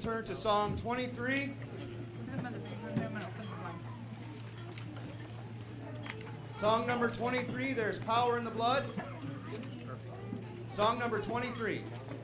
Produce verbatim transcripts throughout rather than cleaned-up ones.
turn to Song twenty-three. Song number twenty-three, There's Power in the Blood. Song number twenty-three.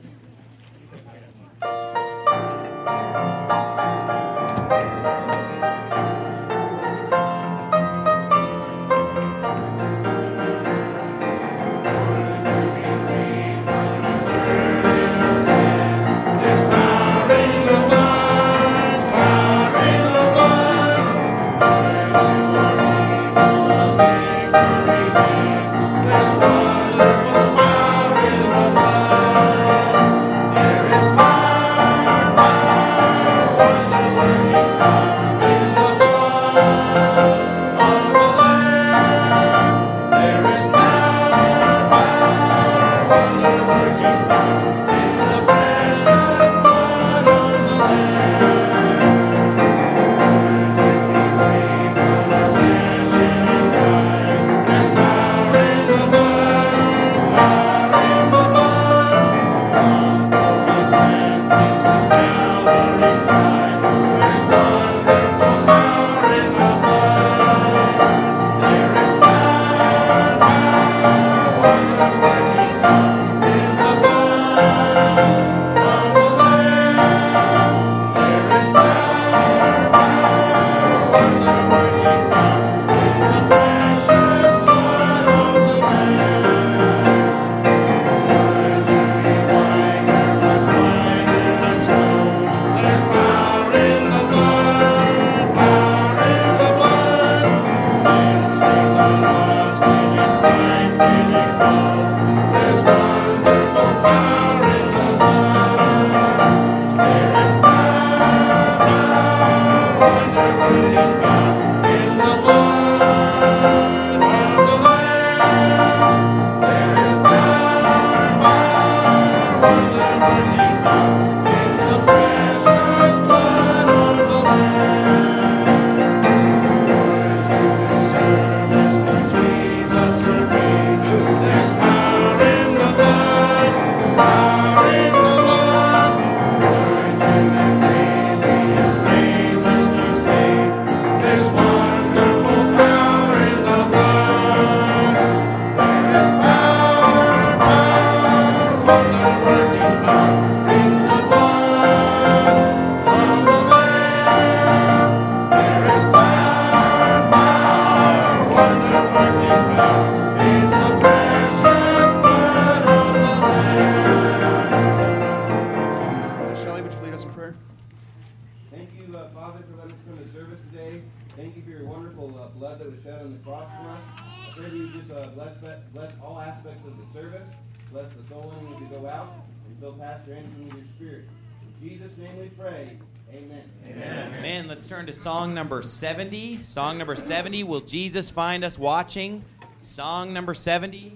Song number seventy. Song number seventy, Will Jesus Find Us Watching? Song number seventy.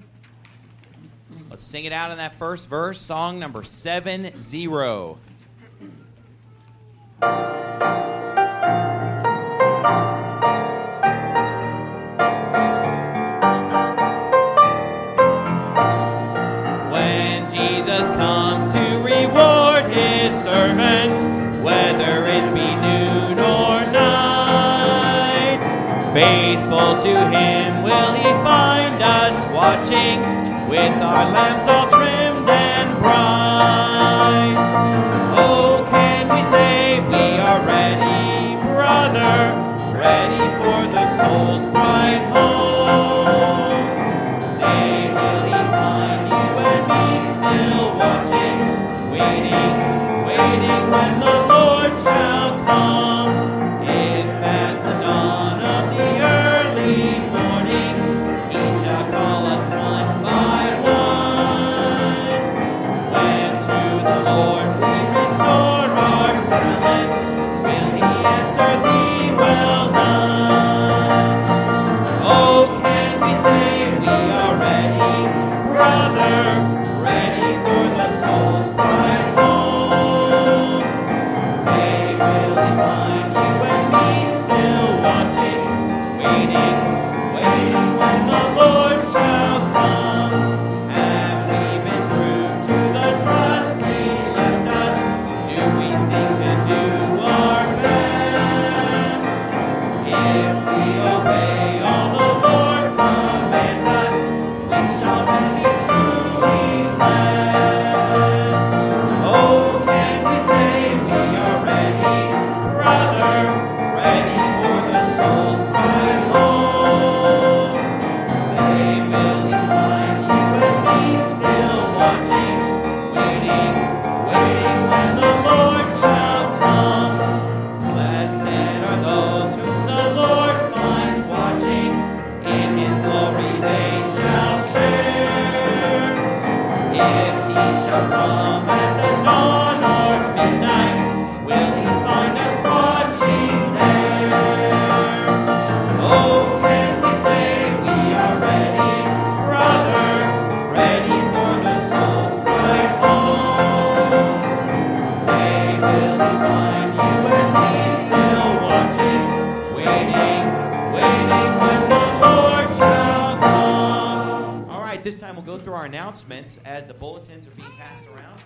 Let's sing it out in that first verse. Song number seven zero. When Jesus comes to reward his servants, whether it be noon or night, faithful to him will he find us watching, with our lamps all trimmed and bright. Oh, can we say we are ready, brother, ready for the soul's bright home? Say, will he find you and me still watching, waiting, waiting when the Lord shall come? If at the dawn of the early morning he shall call us one by one, when to the Lord we restore our talents, will he answer thee, well done? Announcements as the bulletins are being passed around.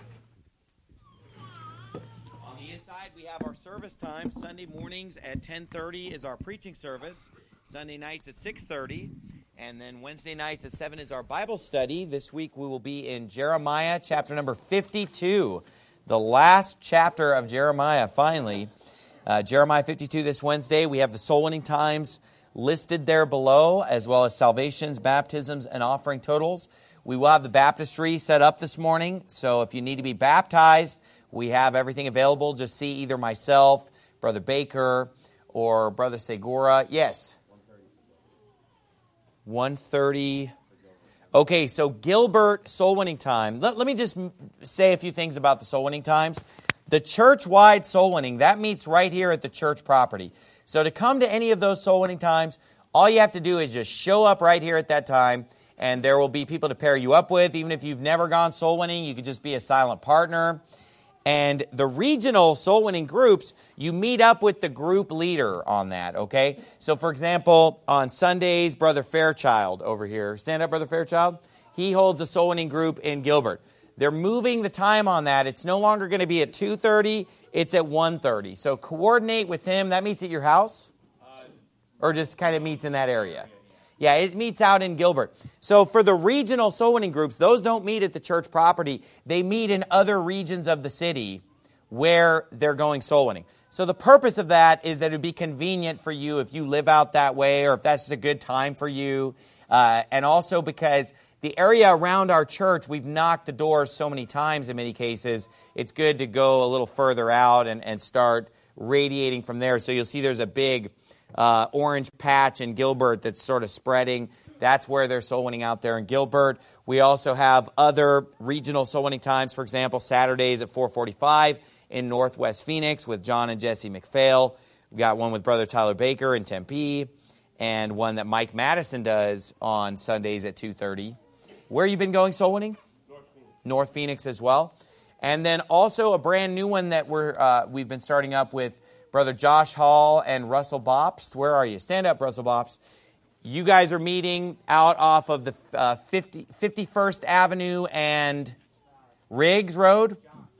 On the inside, we have our service time. Sunday mornings at ten thirty is our preaching service. Sunday nights at six thirty. And then Wednesday nights at seven is our Bible study. This week we will be in Jeremiah chapter number fifty-two. The last chapter of Jeremiah, finally. Uh, Jeremiah fifty-two this Wednesday. We have the soul winning times listed there below, as well as salvations, baptisms, and offering totals. We will have the baptistry set up this morning, so if you need to be baptized, we have everything available. Just see either myself, Brother Baker, or Brother Segura. Yes? one thirty. Okay, so Gilbert soul winning time. Let, let me just say a few things about the soul winning times. The church-wide soul winning, that meets right here at the church property. So to come to any of those soul winning times, all you have to do is just show up right here at that time, and there will be people to pair you up with. Even if you've never gone soul winning, you could just be a silent partner. And the regional soul winning groups, you meet up with the group leader on that, okay? So, for example, on Sundays, Brother Fairchild over here. Stand up, Brother Fairchild. He holds a soul winning group in Gilbert. They're moving the time on that. It's no longer going to be at two thirty. It's at one thirty. So coordinate with him. That meets at your house? Or just kind of meets in that area? Yeah, it meets out in Gilbert. So for the regional soul winning groups, those don't meet at the church property. They meet in other regions of the city where they're going soul winning. So the purpose of that is that it would be convenient for you if you live out that way, or if that's just a good time for you. Uh, and also because the area around our church, we've knocked the doors so many times in many cases, it's good to go a little further out and, and start radiating from there. So you'll see there's a big Uh, orange patch in Gilbert that's sort of spreading. That's where they're soul winning out there in Gilbert. We also have other regional soul winning times. For example, Saturdays at four forty-five in Northwest Phoenix with John and Jesse McPhail. We've got one with Brother Tyler Baker in Tempe, and one that Mike Madison does on Sundays at two thirty. Where have you been going soul winning? North Phoenix. North Phoenix as well. And then also a brand new one that we're uh, we've been starting up with Brother Josh Hall and Russell Bopst. Where are you? Stand up, Russell Bopst. You guys are meeting out off of the uh, fifty, fifty-first Avenue and Riggs Road?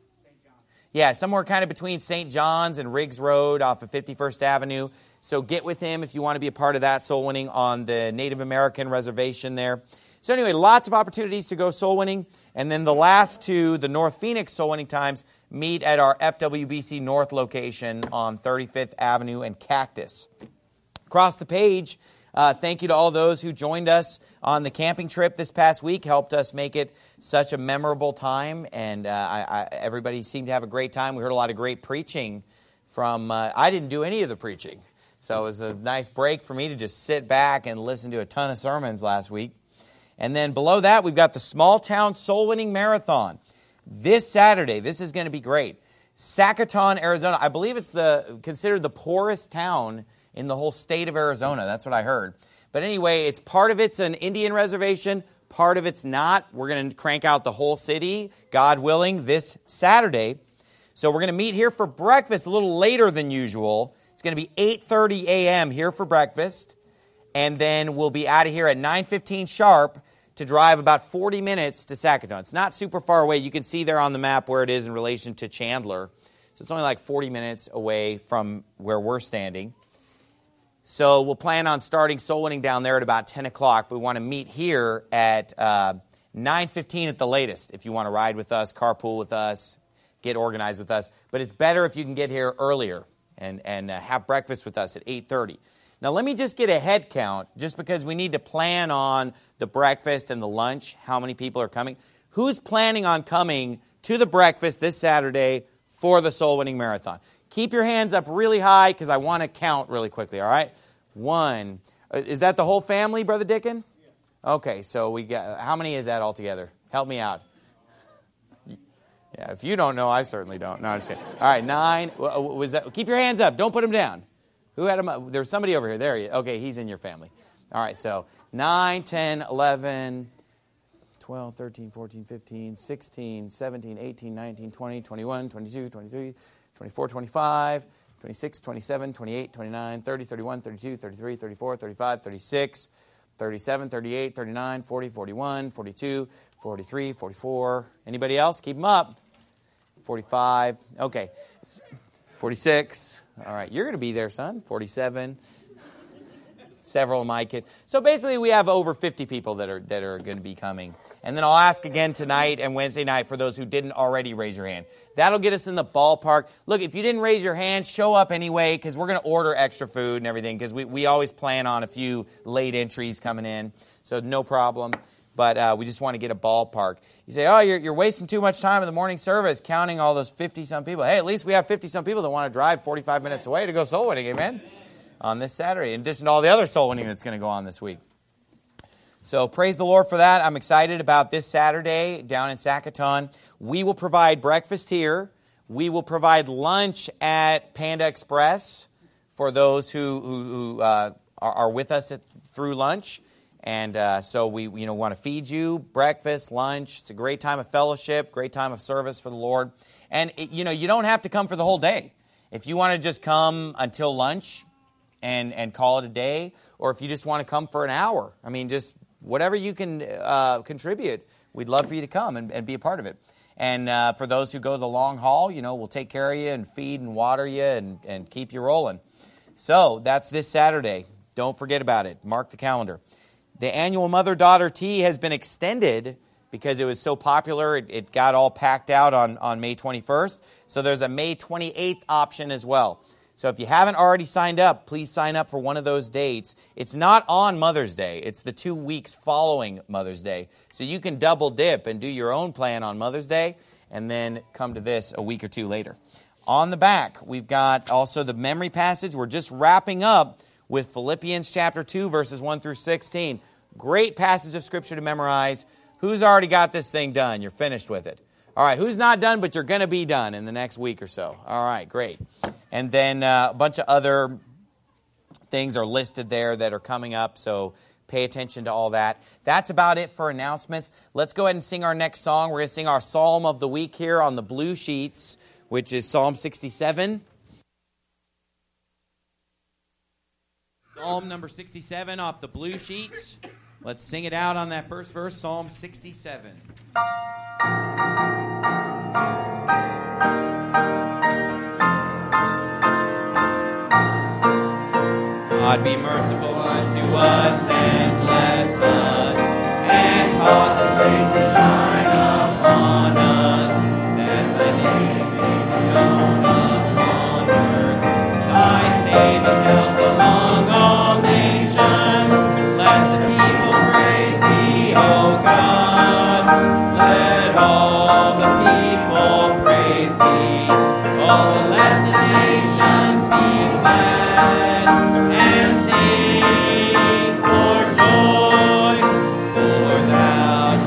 Yeah, somewhere kind of between Saint John's and Riggs Road off of fifty-first Avenue. So get with him if you want to be a part of that soul winning on the Native American reservation there. So anyway, lots of opportunities to go soul winning. And then the last two, the North Phoenix soul winning times, meet at our F W B C North location on thirty-fifth Avenue and Cactus. Across the page, uh, thank you to all those who joined us on the camping trip this past week, helped us make it such a memorable time, and uh, I, I, everybody seemed to have a great time. We heard a lot of great preaching from, uh, I didn't do any of the preaching, so it was a nice break for me to just sit back and listen to a ton of sermons last week. And then below that, we've got the Small Town Soul Winning Marathon. This Saturday, this is going to be great. Sacaton, Arizona. I believe it's the considered the poorest town in the whole state of Arizona. That's what I heard. But anyway, it's part of it's an Indian reservation, part of it's not. We're going to crank out the whole city, God willing, this Saturday. So we're going to meet here for breakfast a little later than usual. It's going to be eight thirty a.m. here for breakfast. And then we'll be out of here at nine fifteen sharp to drive about forty minutes to Sacaton. It's not super far away. You can see there on the map where it is in relation to Chandler. So it's only like forty minutes away from where we're standing. So we'll plan on starting soul winning down there at about ten o'clock. We want to meet here at uh, nine fifteen at the latest if you want to ride with us, carpool with us, get organized with us. But it's better if you can get here earlier and, and uh, have breakfast with us at eight thirty. Now, let me just get a head count, just because we need to plan on the breakfast and the lunch, how many people are coming. Who's planning on coming to the breakfast this Saturday for the Soul Winning Marathon? Keep your hands up really high, because I want to count really quickly, all right? One. Is that the whole family, Brother Dickin? Yes. Okay, so we got, how many is that altogether? Help me out. Yeah, if you don't know, I certainly don't. No, I'm just kidding. All right, nine. Was that? Keep your hands up. Don't put them down. Who had them? There's somebody over here. There he is. Okay, he's in your family. All right, so nine, ten, eleven, twelve, thirteen, fourteen, fifteen, sixteen, seventeen, eighteen, nineteen, twenty, twenty-one, twenty-two, twenty-three, twenty-four, twenty-five, twenty-six, twenty-seven, twenty-eight, twenty-nine, thirty, thirty-one, thirty-two, thirty-three, thirty-four, thirty-five, thirty-six, thirty-seven, thirty-eight, thirty-nine, forty, forty-one, forty-two, forty-three, forty-four. Anybody else? Keep them up. forty-five. Okay. forty-six. All right. You're going to be there, son. forty-seven. Several of my kids. So basically, we have over fifty people that are that are going to be coming. And then I'll ask again tonight and Wednesday night for those who didn't already raise your hand. That'll get us in the ballpark. Look, if you didn't raise your hand, show up anyway, because we're going to order extra food and everything, because we, we always plan on a few late entries coming in. So no problem. But uh, we just want to get a ballpark. You say, oh, you're, you're wasting too much time in the morning service counting all those fifty-some people. Hey, at least we have fifty-some people that want to drive forty-five minutes away to go soul winning, amen? On this Saturday, in addition to all the other soul winning that's going to go on this week. So praise the Lord for that. I'm excited about this Saturday down in Sacaton. We will provide breakfast here. We will provide lunch at Panda Express for those who, who, who uh, are, are with us at, through lunch. And uh, so we you know want to feed you breakfast, lunch. It's a great time of fellowship, great time of service for the Lord. And it, you know you don't have to come for the whole day. If you want to just come until lunch and and call it a day, or if you just want to come for an hour, I mean, just whatever you can uh, contribute, we'd love for you to come and, and be a part of it. And uh, for those who go the long haul, you know, we'll take care of you and feed and water you and, and keep you rolling. So that's this Saturday. Don't forget about it. Mark the calendar. The annual mother-daughter tea has been extended because it was so popular. It, it got all packed out on, on May twenty-first. So there's a May twenty-eighth option as well. So if you haven't already signed up, please sign up for one of those dates. It's not on Mother's Day. It's the two weeks following Mother's Day. So you can double dip and do your own plan on Mother's Day and then come to this a week or two later. On the back, we've got also the memory passage. We're just wrapping up with Philippians chapter two, verses one through sixteen. Great passage of Scripture to memorize. Who's already got this thing done? You're finished with it. All right, who's not done, but you're going to be done in the next week or so? All right, great. And then uh, a bunch of other things are listed there that are coming up, so pay attention to all that. That's about it for announcements. Let's go ahead and sing our next song. We're going to sing our Psalm of the Week here on the blue sheets, which is Psalm sixty-seven. Psalm number sixty-seven off the blue sheets. Let's sing it out on that first verse, Psalm sixty-seven. God be merciful unto us and bless us, and cause His face to shine upon us, that Thy name may be known upon earth, Thy saving health among all nations. Let the people praise Thee, O God. Let all the people praise Thee. Oh, let the nations be glad and sing for joy, for Thou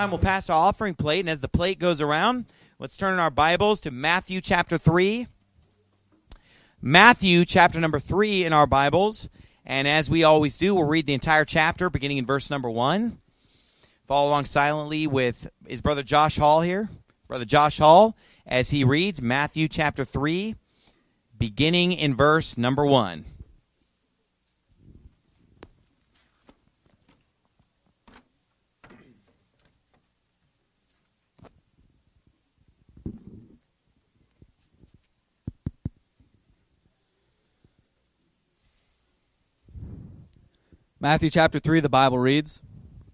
time, we'll pass our offering plate, and as the plate goes around, let's turn our Bibles to Matthew chapter three. Matthew chapter number three in our Bibles, and as we always do, we'll read the entire chapter beginning in verse number one. Follow along silently with his brother Josh Hall here. Brother Josh Hall, as he reads Matthew chapter three, beginning in verse number one. Matthew chapter three, the Bible reads,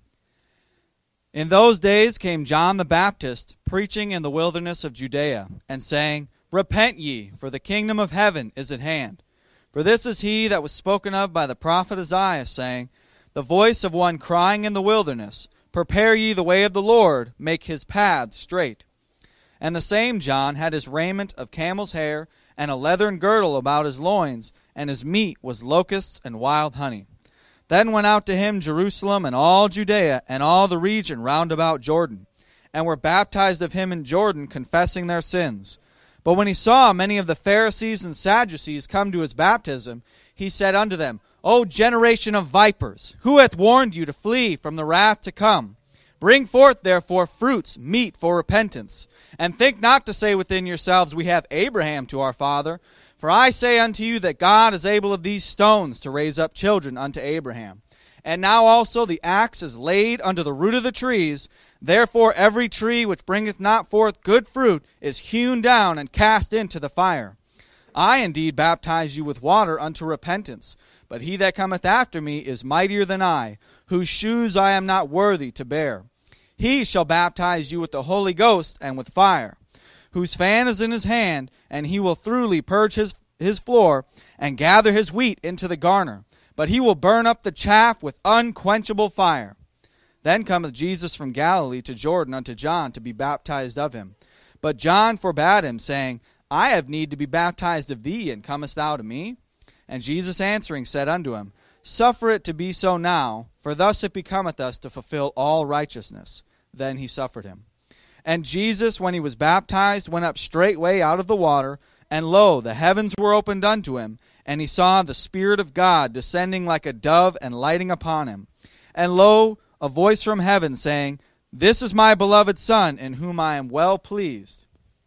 "In those days came John the Baptist, preaching in the wilderness of Judea, and saying, Repent ye, for the kingdom of heaven is at hand. For this is he that was spoken of by the prophet Isaiah, saying, The voice of one crying in the wilderness, Prepare ye the way of the Lord, make his paths straight. And the same John had his raiment of camel's hair, and a leathern girdle about his loins, and his meat was locusts and wild honey. Then went out to him Jerusalem and all Judea and all the region round about Jordan, and were baptized of him in Jordan, confessing their sins. But when he saw many of the Pharisees and Sadducees come to his baptism, he said unto them, O generation of vipers, who hath warned you to flee from the wrath to come? Bring forth therefore fruits meet for repentance, and think not to say within yourselves, We have Abraham to our father. For I say unto you that God is able of these stones to raise up children unto Abraham. And now also the axe is laid unto the root of the trees. Therefore every tree which bringeth not forth good fruit is hewn down and cast into the fire. I indeed baptize you with water unto repentance, but he that cometh after me is mightier than I, whose shoes I am not worthy to bear. He shall baptize you with the Holy Ghost and with fire, whose fan is in his hand, and he will thoroughly purge his, his floor, and gather his wheat into the garner. But he will burn up the chaff with unquenchable fire. Then cometh Jesus from Galilee to Jordan unto John to be baptized of him. But John forbade him, saying, I have need to be baptized of thee, and comest thou to me? And Jesus answering said unto him, Suffer it to be so now, for thus it becometh us to fulfill all righteousness. Then he suffered him. And Jesus, when he was baptized, went up straightway out of the water, and lo, the heavens were opened unto him, and he saw the Spirit of God descending like a dove and lighting upon him. And lo, a voice from heaven saying, This is my beloved Son, in whom I am well pleased.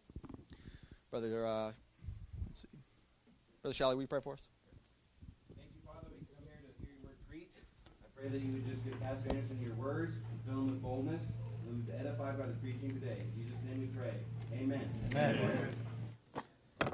Brother, uh, let's see. Brother Shally, will you pray for us? Thank you, Father. We come here to hear your word preached. I pray that you would just give Pastor Anderson your words and fill him with boldness. We would be edified by the preaching today. In Jesus' name we pray. Amen. Amen. Amen.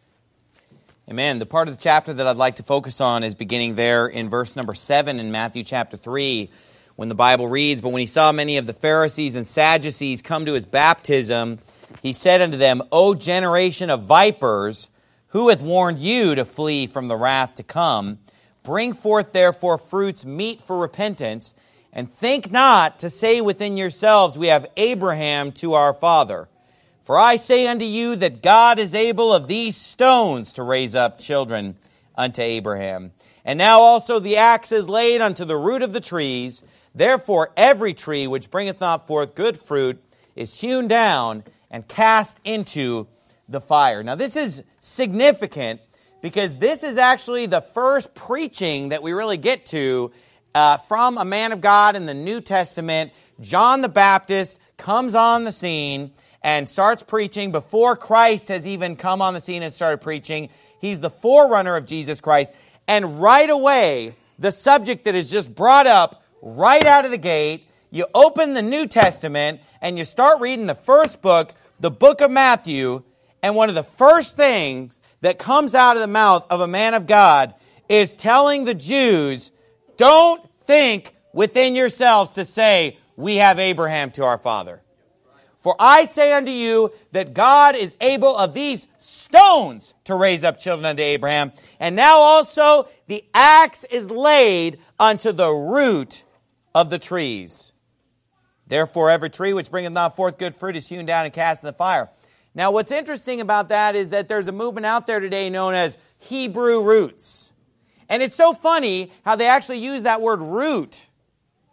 Amen. The part of the chapter that I'd like to focus on is beginning there in verse number seven in Matthew chapter three, when the Bible reads, But when he saw many of the Pharisees and Sadducees come to his baptism, he said unto them, O generation of vipers, who hath warned you to flee from the wrath to come? Bring forth therefore fruits meet for repentance, and think not to say within yourselves, We have Abraham to our father. For I say unto you that God is able of these stones to raise up children unto Abraham. And now also the axe is laid unto the root of the trees. Therefore every tree which bringeth not forth good fruit is hewn down and cast into the fire. Now this is significant because this is actually the first preaching that we really get to uh, from a man of God in the New Testament. John the Baptist comes on the scene and starts preaching before Christ has even come on the scene and started preaching. He's the forerunner of Jesus Christ. And right away, the subject that is just brought up right out of the gate, you open the New Testament and you start reading the first book, the book of Matthew, and one of the first things that comes out of the mouth of a man of God is telling the Jews, don't think within yourselves to say, we have Abraham to our father. For I say unto you that God is able of these stones to raise up children unto Abraham. And now also the axe is laid unto the root of the trees. Therefore every tree which bringeth not forth good fruit is hewn down and cast in the fire. Now what's interesting about that is that there's a movement out there today known as Hebrew roots. And it's so funny how they actually use that word root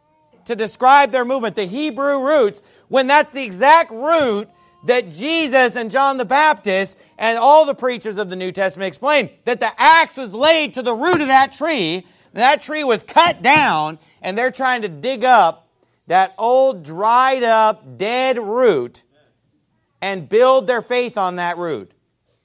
to describe their movement, the Hebrew roots, when that's the exact root that Jesus and John the Baptist and all the preachers of the New Testament explained, that the axe was laid to the root of that tree, that tree was cut down, and they're trying to dig up that old, dried up, dead root and build their faith on that root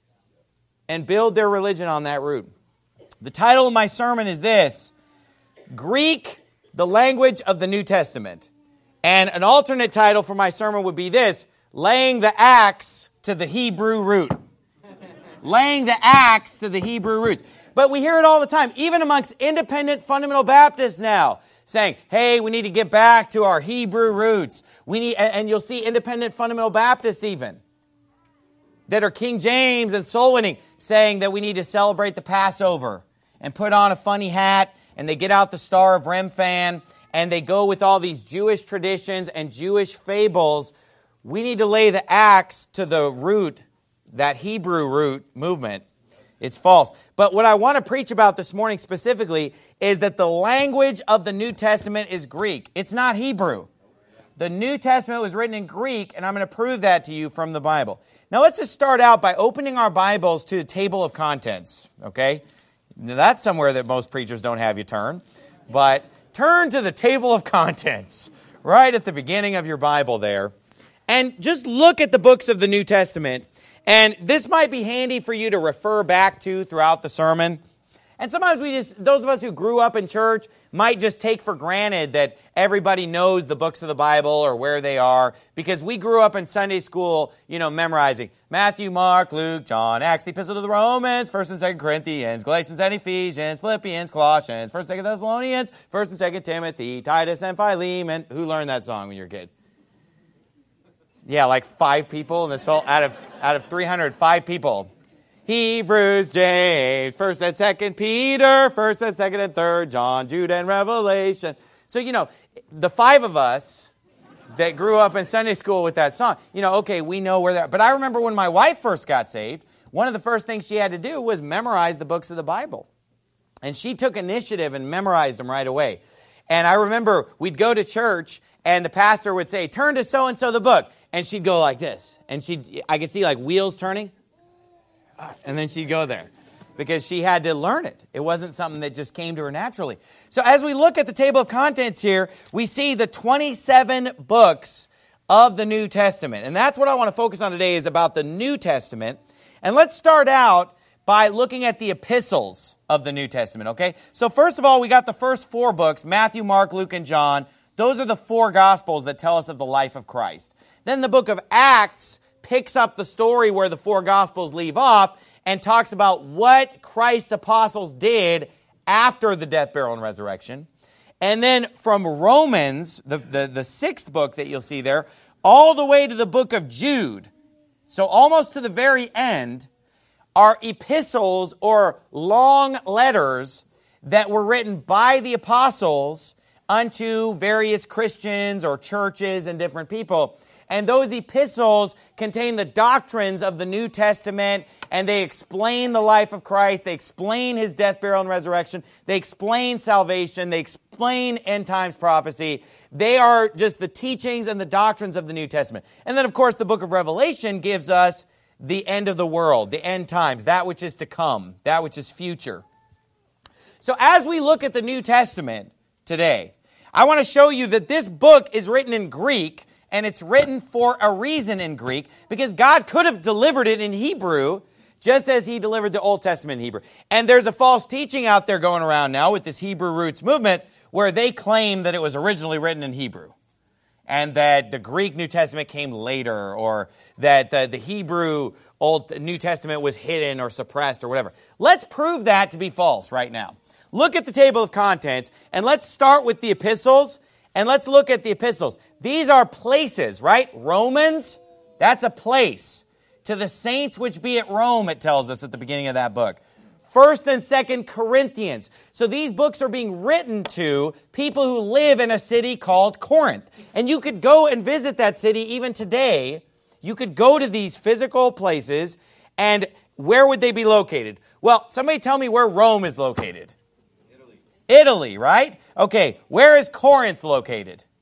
and build their religion on that root. The title of my sermon is this: Greek, the language of the New Testament. And an alternate title for my sermon would be this: Laying the axe to the Hebrew root. Laying the axe to the Hebrew roots. But we hear it all the time, even amongst independent fundamental Baptists now, saying, hey, we need to get back to our Hebrew roots. We need, and you'll see independent fundamental Baptists even, that are King James and soul winning, saying that we need to celebrate the Passover and put on a funny hat, and they get out the Star of Remphan, and they go with all these Jewish traditions and Jewish fables. We need to lay the axe to the root, that Hebrew root movement. It's false. But what I want to preach about this morning specifically is that the language of the New Testament is Greek. It's not Hebrew. The New Testament was written in Greek, and I'm going to prove that to you from the Bible. Now let's just start out by opening our Bibles to the table of contents, okay? Now, that's somewhere that most preachers don't have you turn. But turn to the table of contents, right at the beginning of your Bible there. And just look at the books of the New Testament. And this might be handy for you to refer back to throughout the sermon. And sometimes we just, those of us who grew up in church might just take for granted that everybody knows the books of the Bible or where they are, because we grew up in Sunday school, you know, memorizing Matthew, Mark, Luke, John, Acts, the Epistle to the Romans, First and Second Corinthians, Galatians and Ephesians, Philippians, Colossians, First and Second Thessalonians, First and Second Timothy, Titus and Philemon. Who learned that song when you were a kid? Yeah, like five people in this whole, out of out of three hundred, five people. Hebrews, James, First and Second Peter, First and Second and Third John, Jude and Revelation. So, you know, the five of us that grew up in Sunday school with that song, you know, okay, we know where that. But I remember when my wife first got saved, one of the first things she had to do was memorize the books of the Bible. And she took initiative and memorized them right away. And I remember we'd go to church and the pastor would say, turn to so-and-so the book. And she'd go like this. And she'd, I could see like wheels turning. And then she'd go there because she had to learn it. It wasn't something that just came to her naturally. So as we look at the table of contents here, we see the twenty-seven books of the New Testament. And that's what I want to focus on today, is about the New Testament. And let's start out by looking at the epistles of the New Testament, okay? So first of all, we got the first four books, Matthew, Mark, Luke, and John. Those are the four Gospels that tell us of the life of Christ. Then the book of Acts picks up the story where the four Gospels leave off and talks about what Christ's apostles did after the death, burial, and resurrection. And then from Romans, the, the, the sixth book that you'll see there, all the way to the book of Jude, so almost to the very end, are epistles or long letters that were written by the apostles unto various Christians or churches and different people. And those epistles contain the doctrines of the New Testament, and they explain the life of Christ. They explain his death, burial, and resurrection. They explain salvation. They explain end times prophecy. They are just the teachings and the doctrines of the New Testament. And then, of course, the book of Revelation gives us the end of the world, the end times, that which is to come, that which is future. So as we look at the New Testament today, I want to show you that this book is written in Greek. And it's written for a reason in Greek, because God could have delivered it in Hebrew, just as he delivered the Old Testament in Hebrew. And there's a false teaching out there going around now with this Hebrew roots movement, where they claim that it was originally written in Hebrew, and that the Greek New Testament came later, or that the, the Hebrew Old New Testament was hidden or suppressed or whatever. Let's prove that to be false right now. Look at the table of contents, and let's start with the epistles. And let's look at the epistles. These are places, right? Romans, that's a place. To the saints which be at Rome, it tells us at the beginning of that book. First and Second Corinthians. So these books are being written to people who live in a city called Corinth. And you could go and visit that city even today. You could go to these physical places, and where would they be located? Well, somebody tell me where Rome is located. Italy, right? Okay, where is Corinth located?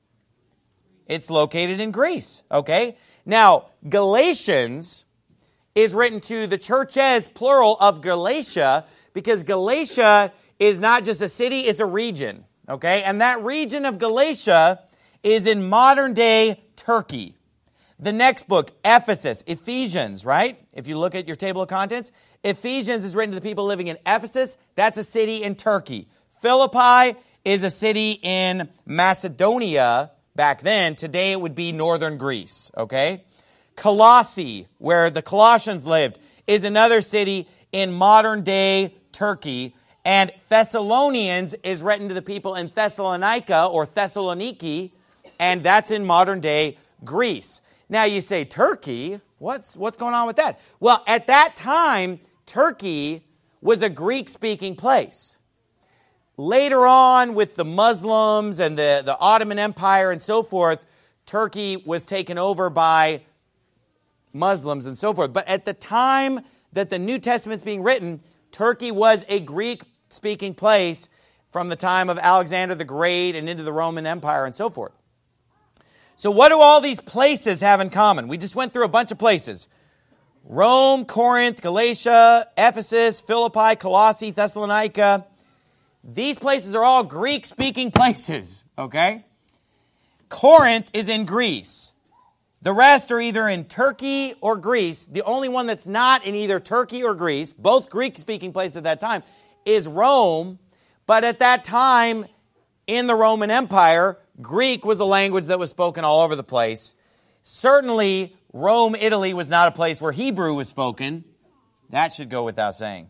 It's located in Greece, okay? Now, Galatians is written to the churches, plural, of Galatia, because Galatia is not just a city, it's a region, okay? And that region of Galatia is in modern-day Turkey. The next book, Ephesus, Ephesians, right? If you look at your table of contents, Ephesians is written to the people living in Ephesus. That's a city in Turkey. Philippi is a city in Macedonia back then. Today it would be northern Greece, okay? Colossae, where the Colossians lived, is another city in modern-day Turkey. And Thessalonians is written to the people in Thessalonica or Thessaloniki, and that's in modern-day Greece. Now you say, Turkey? What's, what's going on with that? Well, at that time, Turkey was a Greek-speaking place. Later on, with the Muslims and the, the Ottoman Empire and so forth, Turkey was taken over by Muslims and so forth. But at the time that the New Testament's being written, Turkey was a Greek-speaking place from the time of Alexander the Great and into the Roman Empire and so forth. So what do all these places have in common? We just went through a bunch of places. Rome, Corinth, Galatia, Ephesus, Philippi, Colossae, Thessalonica. These places are all Greek-speaking places, okay? Corinth is in Greece. The rest are either in Turkey or Greece. The only one that's not in either Turkey or Greece, both Greek-speaking places at that time, is Rome. But at that time, in the Roman Empire, Greek was a language that was spoken all over the place. Certainly, Rome, Italy was not a place where Hebrew was spoken. That should go without saying.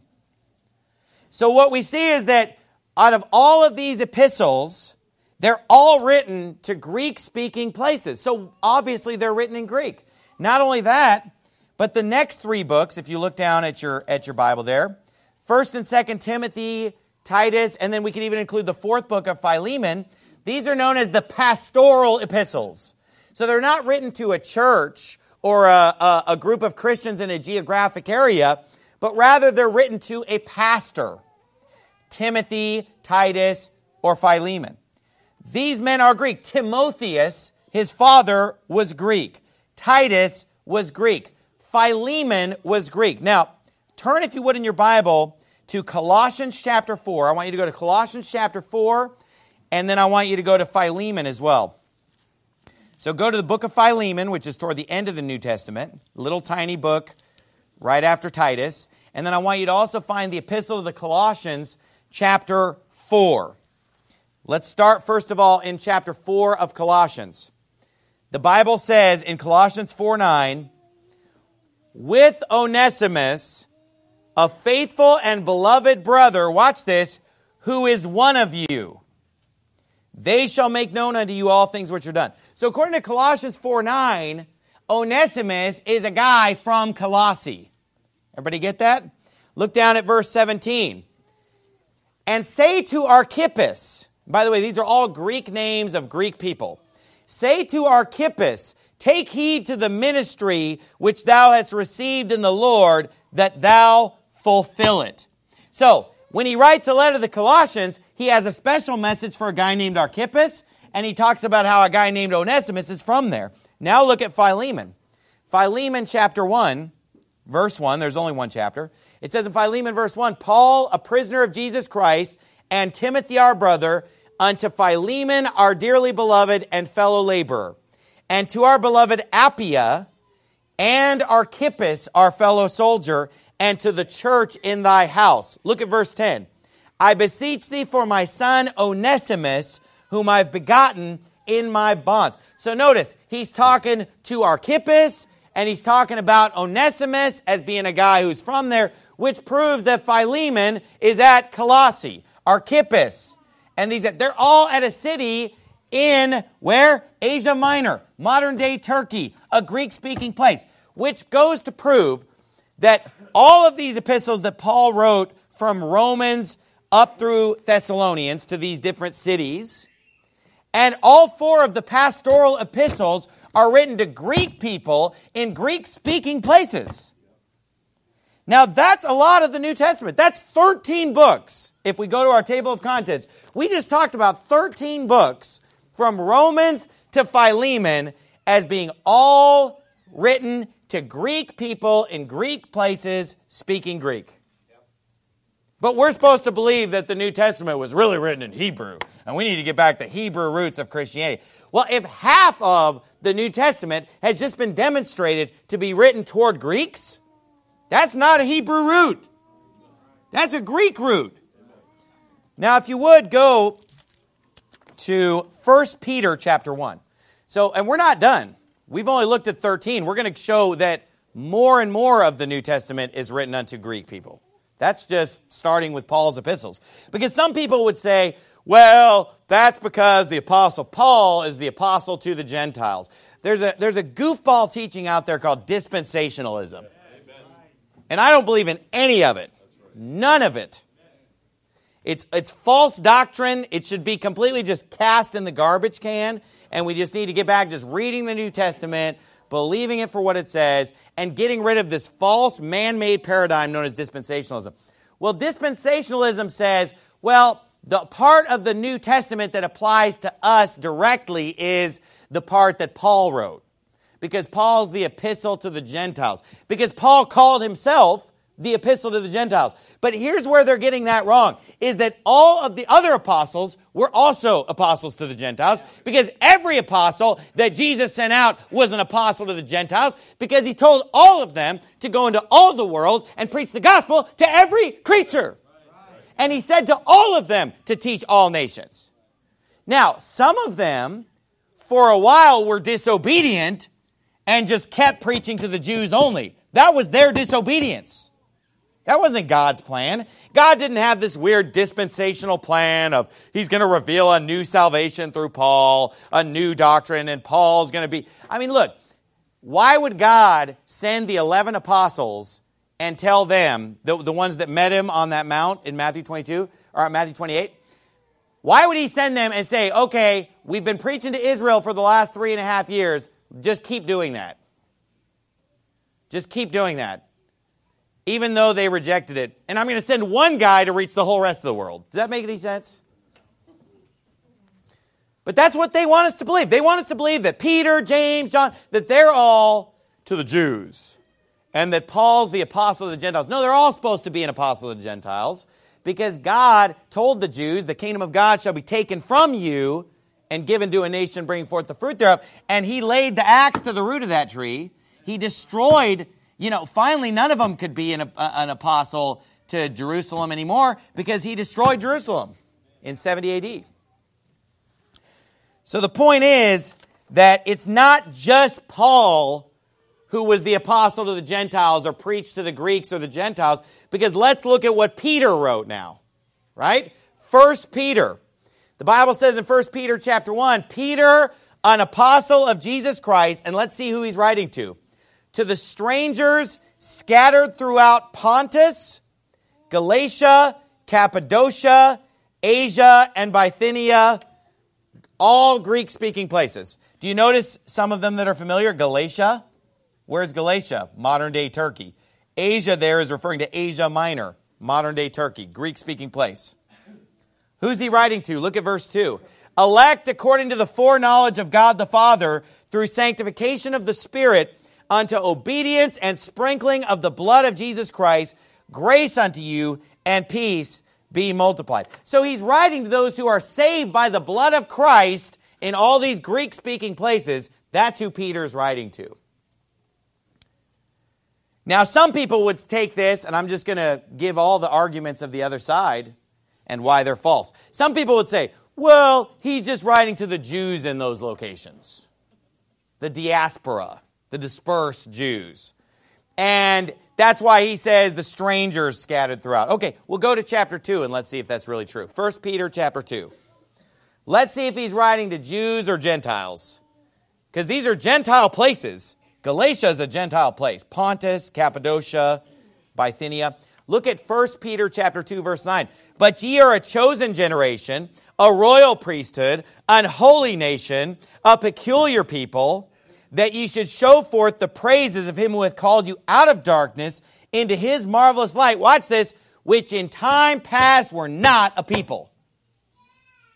So what we see is that out of all of these epistles, they're all written to Greek-speaking places. So obviously they're written in Greek. Not only that, but the next three books, if you look down at your, at your Bible there, First and Second Timothy, Titus, and then we can even include the fourth book of Philemon. These are known as the pastoral epistles. So they're not written to a church or a, a, a group of Christians in a geographic area, but rather they're written to a pastor. Timothy, Titus, or Philemon. These men are Greek. Timotheus, his father, was Greek. Titus was Greek. Philemon was Greek. Now, turn, if you would, in your Bible to Colossians chapter four. I want you to go to Colossians chapter four, and then I want you to go to Philemon as well. So go to the book of Philemon, which is toward the end of the New Testament, little tiny book right after Titus. And then I want you to also find the epistle of the Colossians, chapter four. Let's start, first of all, in chapter four of Colossians. The Bible says in Colossians four nine, with Onesimus, a faithful and beloved brother, watch this, who is one of you. They shall make known unto you all things which are done. So according to Colossians four nine, Onesimus is a guy from Colossae. Everybody get that? Look down at verse seventeen. And say to Archippus, by the way, these are all Greek names of Greek people. Say to Archippus, take heed to the ministry which thou hast received in the Lord, that thou fulfill it. So, when he writes a letter to the Colossians, he has a special message for a guy named Archippus, and he talks about how a guy named Onesimus is from there. Now look at Philemon. Philemon chapter one, verse one, there's only one chapter. It says in Philemon verse one, Paul, a prisoner of Jesus Christ, and Timothy our brother, unto Philemon our dearly beloved and fellow laborer, and to our beloved Appia, and Archippus our fellow soldier, and to the church in thy house. Look at verse ten. I beseech thee for my son Onesimus, whom I've begotten in my bonds. So notice, he's talking to Archippus, and he's talking about Onesimus as being a guy who's from there, which proves that Philemon is at Colossae. Archippus, and these, they're all at a city in, where? Asia Minor, modern-day Turkey, a Greek-speaking place, which goes to prove that all of these epistles that Paul wrote from Romans up through Thessalonians to these different cities, and all four of the pastoral epistles are written to Greek people in Greek-speaking places. Now, that's a lot of the New Testament. That's thirteen books. If we go to our table of contents, we just talked about thirteen books from Romans to Philemon as being all written to Greek people in Greek places speaking Greek. But we're supposed to believe that the New Testament was really written in Hebrew, and we need to get back to Hebrew roots of Christianity. Well, if half of the New Testament has just been demonstrated to be written toward Greeks, that's not a Hebrew root. That's a Greek root. Now, if you would go to First Peter chapter one. So, and we're not done. We've only looked at thirteen. We're going to show that more and more of the New Testament is written unto Greek people. That's just starting with Paul's epistles. Because some people would say, well, that's because the Apostle Paul is the apostle to the Gentiles. There's a, there's a goofball teaching out there called dispensationalism. And I don't believe in any of it. None of it. It's, it's false doctrine. It should be completely just cast in the garbage can. And we just need to get back just reading the New Testament, believing it for what it says, and getting rid of this false man-made paradigm known as dispensationalism. Well, dispensationalism says, well, the part of the New Testament that applies to us directly is the part that Paul wrote. Because Paul's the epistle to the Gentiles. Because Paul called himself the epistle to the Gentiles. But here's where they're getting that wrong, is that all of the other apostles were also apostles to the Gentiles, because every apostle that Jesus sent out was an apostle to the Gentiles, because he told all of them to go into all the world and preach the gospel to every creature. And he said to all of them to teach all nations. Now, some of them, for a while, were disobedient and just kept preaching to the Jews only. That was their disobedience. That wasn't God's plan. God didn't have this weird dispensational plan of he's going to reveal a new salvation through Paul, a new doctrine, and Paul's going to be... I mean, look, why would God send the eleven apostles and tell them, the, the ones that met him on that mount in Matthew twenty-two, or Matthew twenty-eight, why would he send them and say, okay, we've been preaching to Israel for the last three and a half years, just keep doing that. Just keep doing that. Even though they rejected it. And I'm going to send one guy to reach the whole rest of the world. Does that make any sense? But that's what they want us to believe. They want us to believe that Peter, James, John, that they're all to the Jews. And that Paul's the apostle of the Gentiles. No, they're all supposed to be an apostle of the Gentiles. Because God told the Jews, the kingdom of God shall be taken from you and given to a nation bringing forth the fruit thereof. And he laid the axe to the root of that tree. He destroyed... You know, finally, none of them could be an, uh, an apostle to Jerusalem anymore because he destroyed Jerusalem in seventy A D. So the point is that it's not just Paul who was the apostle to the Gentiles or preached to the Greeks or the Gentiles, because let's look at what Peter wrote now, right? First Peter. The Bible says in First Peter chapter one, Peter, an apostle of Jesus Christ, and let's see who he's writing to. To the strangers scattered throughout Pontus, Galatia, Cappadocia, Asia, and Bithynia, all Greek-speaking places. Do you notice some of them that are familiar? Galatia. Where's Galatia? Modern-day Turkey. Asia there is referring to Asia Minor, modern-day Turkey, Greek-speaking place. Who's he writing to? Look at verse two. Elect according to the foreknowledge of God the Father through sanctification of the Spirit, unto obedience and sprinkling of the blood of Jesus Christ, grace unto you and peace be multiplied. So he's writing to those who are saved by the blood of Christ in all these Greek-speaking places. That's who Peter's writing to. Now, some people would take this, and I'm just going to give all the arguments of the other side and why they're false. Some people would say, well, he's just writing to the Jews in those locations. The diaspora. The dispersed Jews. And that's why he says the strangers scattered throughout. Okay, we'll go to chapter two and let's see if that's really true. First Peter chapter two. Let's see if he's writing to Jews or Gentiles. Because these are Gentile places. Galatia is a Gentile place. Pontus, Cappadocia, Bithynia. Look at First Peter chapter two, verse nine. But ye are a chosen generation, a royal priesthood, an holy nation, a peculiar people, that ye should show forth the praises of him who hath called you out of darkness into his marvelous light. Watch this. Which in time past were not a people.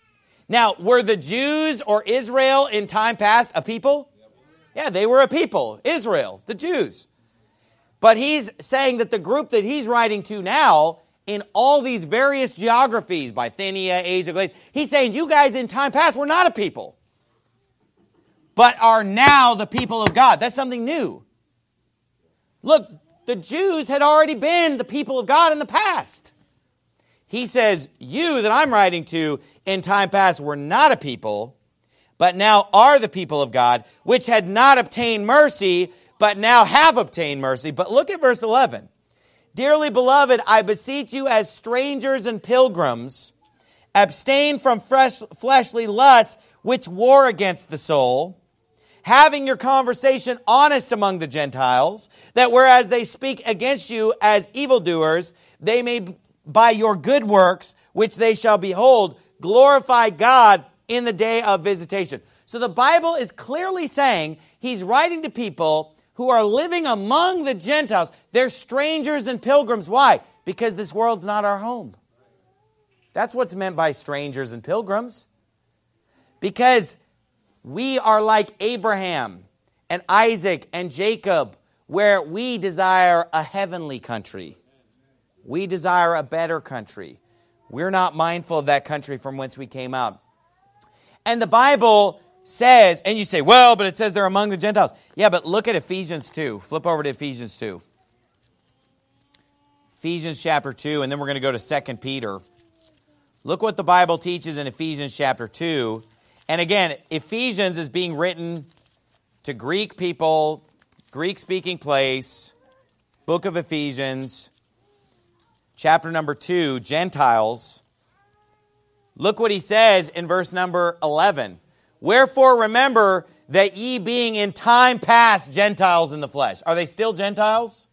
Now, were the Jews or Israel in time past a people? Yeah, they were a people. Israel, the Jews. But he's saying that the group that he's writing to now, in all these various geographies, Bithynia, Asia, Galatia, he's saying you guys in time past were not a people, but are now the people of God. That's something new. Look, the Jews had already been the people of God in the past. He says, you that I'm writing to in time past were not a people, but now are the people of God, which had not obtained mercy, but now have obtained mercy. But look at verse eleven. Dearly beloved, I beseech you as strangers and pilgrims, abstain from fresh, fleshly lusts which war against the soul, having your conversation honest among the Gentiles, that whereas they speak against you as evildoers, they may by your good works, which they shall behold, glorify God in the day of visitation. So the Bible is clearly saying he's writing to people who are living among the Gentiles. They're strangers and pilgrims. Why? Because this world's not our home. That's what's meant by strangers and pilgrims. Because we are like Abraham and Isaac and Jacob, where we desire a heavenly country. We desire a better country. We're not mindful of that country from whence we came out. And the Bible says, and you say, well, but it says they're among the Gentiles. Yeah, but look at Ephesians two. Flip over to Ephesians two. Ephesians chapter two, and then we're going to go to Second Peter. Look what the Bible teaches in Ephesians chapter two. And again, Ephesians is being written to Greek people, Greek-speaking place, book of Ephesians, chapter number two, Gentiles. Look what he says in verse number eleven. Wherefore remember that ye being in time past Gentiles in the flesh. Are they still Gentiles?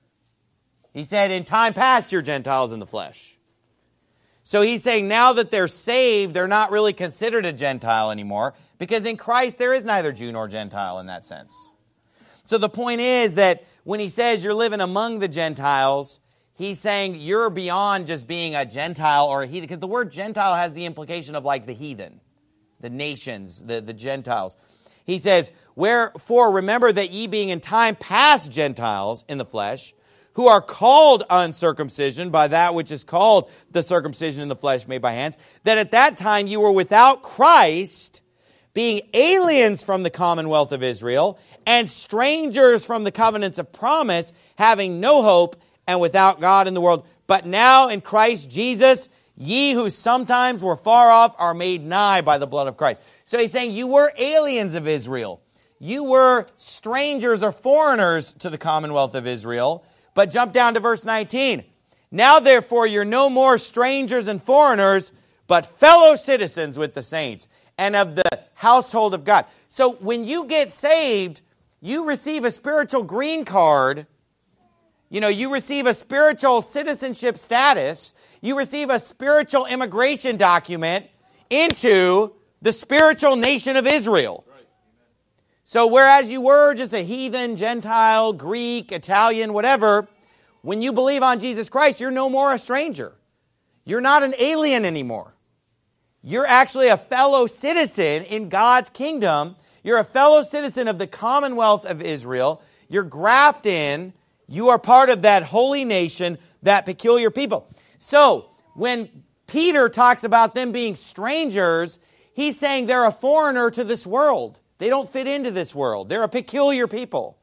He said, in time past you're Gentiles in the flesh. So he's saying now that they're saved, they're not really considered a Gentile anymore, because in Christ there is neither Jew nor Gentile in that sense. So the point is that when he says you're living among the Gentiles, he's saying you're beyond just being a Gentile or a heathen, because the word Gentile has the implication of like the heathen, the nations, the, the Gentiles. He says, wherefore remember that ye being in time past Gentiles in the flesh, who are called uncircumcision by that which is called the circumcision in the flesh made by hands, that at that time you were without Christ, being aliens from the commonwealth of Israel, and strangers from the covenants of promise, having no hope, and without God in the world. But now in Christ Jesus, ye who sometimes were far off are made nigh by the blood of Christ. So he's saying you were aliens of Israel. You were strangers or foreigners to the commonwealth of Israel. But jump down to verse nineteen. Now therefore you're no more strangers and foreigners, but fellow citizens with the saints and of the household of God. So when you get saved, you receive a spiritual green card. You know, you receive a spiritual citizenship status. You receive a spiritual immigration document into the spiritual nation of Israel. So whereas you were just a heathen, Gentile, Greek, Italian, whatever, when you believe on Jesus Christ, you're no more a stranger. You're not an alien anymore. You're actually a fellow citizen in God's kingdom. You're a fellow citizen of the commonwealth of Israel. You're grafted in. You are part of that holy nation, that peculiar people. So when Peter talks about them being strangers, he's saying they're a foreigner to this world. They don't fit into this world. They're a peculiar people.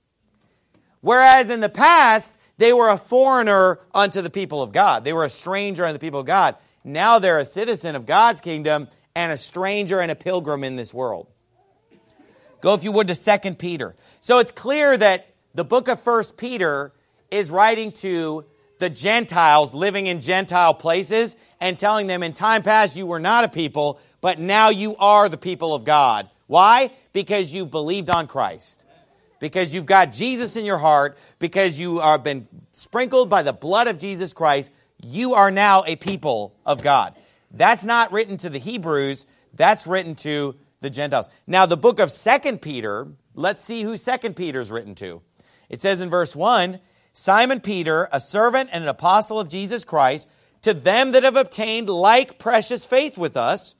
Whereas in the past, they were a foreigner unto the people of God. They were a stranger unto the people of God. Now they're a citizen of God's kingdom and a stranger and a pilgrim in this world. Go, if you would, to Second Peter. So it's clear that the book of First Peter is writing to the Gentiles living in Gentile places and telling them in time past you were not a people, but now you are the people of God. Why? Because you've believed on Christ. Because you've got Jesus in your heart. Because you have been sprinkled by the blood of Jesus Christ. You are now a people of God. That's not written to the Hebrews. That's written to the Gentiles. Now, the book of Second Peter, let's see who Second Peter is written to. It says in verse one, Simon Peter, a servant and an apostle of Jesus Christ, to them that have obtained like precious faith with us,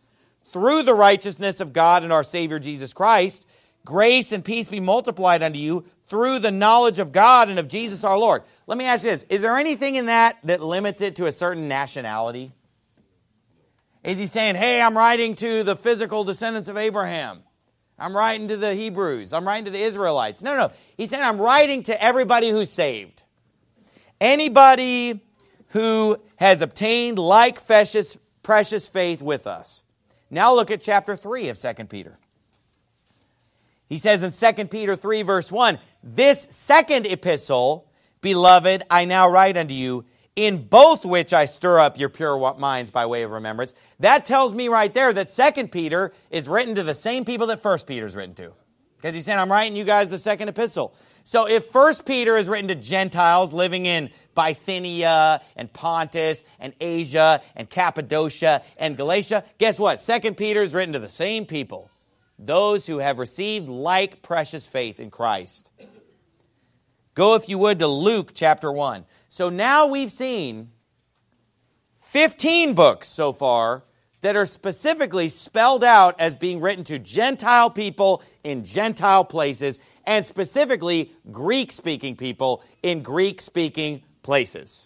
through the righteousness of God and our Savior Jesus Christ, grace and peace be multiplied unto you through the knowledge of God and of Jesus our Lord. Let me ask you this. Is there anything in that that limits it to a certain nationality? Is he saying, hey, I'm writing to the physical descendants of Abraham. I'm writing to the Hebrews. I'm writing to the Israelites. No, no. He's saying I'm writing to everybody who's saved. Anybody who has obtained like precious, precious faith with us. Now look at chapter three of Second Peter. He says in Second Peter three, verse one, this second epistle, beloved, I now write unto you, in both which I stir up your pure minds by way of remembrance. That tells me right there that Second Peter is written to the same people that First Peter is written to. Because he's saying, I'm writing you guys the second epistle. So if First Peter is written to Gentiles living in Bithynia and Pontus and Asia and Cappadocia and Galatia, guess what? Second Peter is written to the same people. Those who have received like precious faith in Christ. Go, if you would, to Luke chapter one. So now we've seen fifteen books so far that are specifically spelled out as being written to Gentile people in Gentile places, and specifically Greek-speaking people in Greek-speaking places.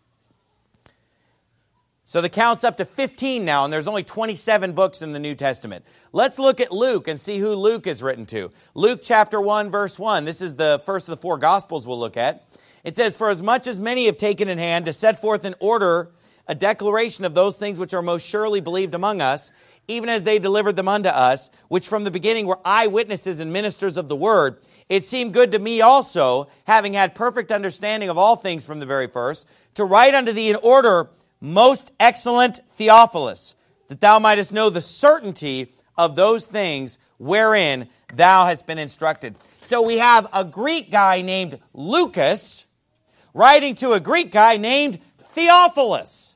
So the count's up to fifteen now, and there's only twenty-seven books in the New Testament. Let's look at Luke and see who Luke is written to. Luke chapter one, verse one. This is the first of the four Gospels we'll look at. It says, for as much as many have taken in hand to set forth in order a declaration of those things which are most surely believed among us, even as they delivered them unto us, which from the beginning were eyewitnesses and ministers of the word, it seemed good to me also, having had perfect understanding of all things from the very first, to write unto thee in order, most excellent Theophilus, that thou mightest know the certainty of those things wherein thou hast been instructed. So we have a Greek guy named Lucas writing to a Greek guy named Theophilus.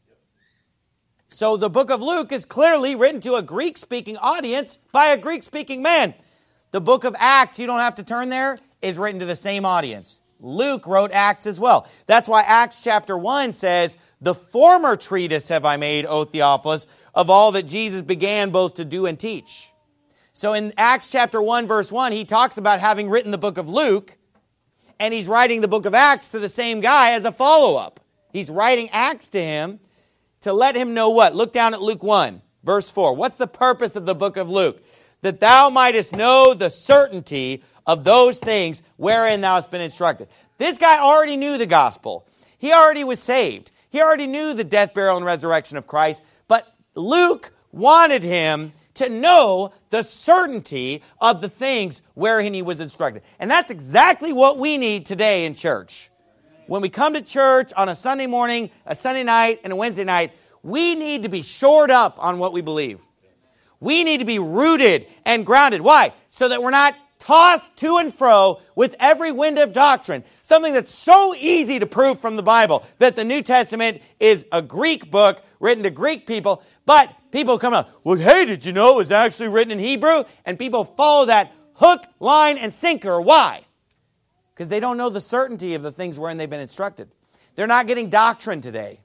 So the book of Luke is clearly written to a Greek-speaking audience by a Greek-speaking man. The book of Acts, you don't have to turn there, is written to the same audience. Luke wrote Acts as well. That's why Acts chapter one says, the former treatise have I made, O Theophilus, of all that Jesus began both to do and teach. So in Acts chapter one, verse one, he talks about having written the book of Luke, and he's writing the book of Acts to the same guy as a follow-up. He's writing Acts to him to let him know what? Look down at Luke one, verse four. What's the purpose of the book of Luke? That thou mightest know the certainty of those things wherein thou hast been instructed. This guy already knew the gospel. He already was saved. He already knew the death, burial, and resurrection of Christ. But Luke wanted him to know the certainty of the things wherein he was instructed. And that's exactly what we need today in church. When we come to church on a Sunday morning, a Sunday night, and a Wednesday night, we need to be shored up on what we believe. We need to be rooted and grounded. Why? So that we're not tossed to and fro with every wind of doctrine. Something that's so easy to prove from the Bible, that the New Testament is a Greek book written to Greek people, but people come up, well, hey, did you know it was actually written in Hebrew? And people follow that hook, line, and sinker. Why? Because they don't know the certainty of the things wherein they've been instructed. They're not getting doctrine today.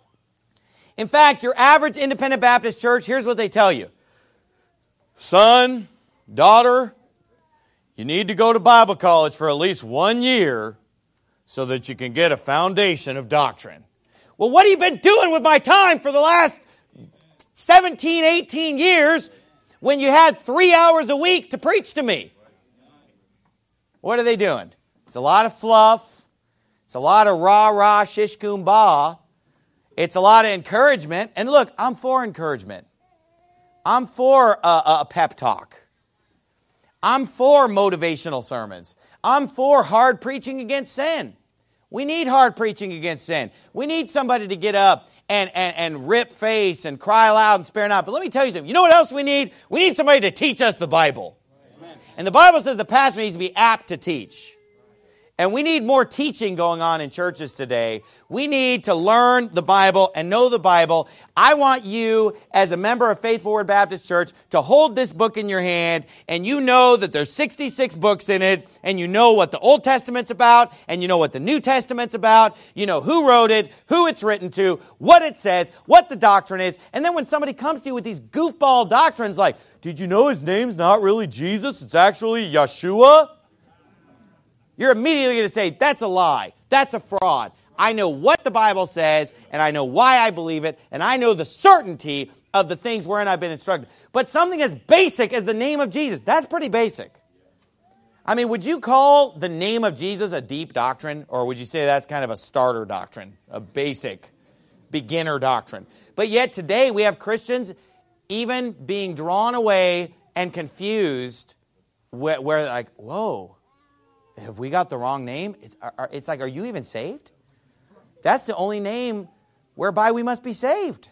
In fact, your average independent Baptist church, here's what they tell you. Son, daughter, you need to go to Bible college for at least one year so that you can get a foundation of doctrine. Well, what have you been doing with my time for the last seventeen, eighteen years when you had three hours a week to preach to me? What are they doing? It's a lot of fluff. It's a lot of rah-rah, shish-coom-bah. It's a lot of encouragement. And look, I'm for encouragement. I'm for a, a pep talk. I'm for motivational sermons. I'm for hard preaching against sin. We need hard preaching against sin. We need somebody to get up and, and, and rip face and cry loud and spare not. But let me tell you something. You know what else we need? We need somebody to teach us the Bible. Amen. And the Bible says the pastor needs to be apt to teach. And we need more teaching going on in churches today. We need to learn the Bible and know the Bible. I want you, as a member of Faith Forward Baptist Church, to hold this book in your hand, and you know that there's sixty-six books in it, and you know what the Old Testament's about, and you know what the New Testament's about. You know who wrote it, who it's written to, what it says, what the doctrine is. And then when somebody comes to you with these goofball doctrines like, did you know his name's not really Jesus, it's actually Yeshua? You're immediately going to say, that's a lie. That's a fraud. I know what the Bible says, and I know why I believe it, and I know the certainty of the things wherein I've been instructed. But something as basic as the name of Jesus, that's pretty basic. I mean, would you call the name of Jesus a deep doctrine, or would you say that's kind of a starter doctrine, a basic beginner doctrine? But yet today we have Christians even being drawn away and confused where, where like, whoa. Have we got the wrong name? It's, are, it's like, are you even saved? That's the only name whereby we must be saved.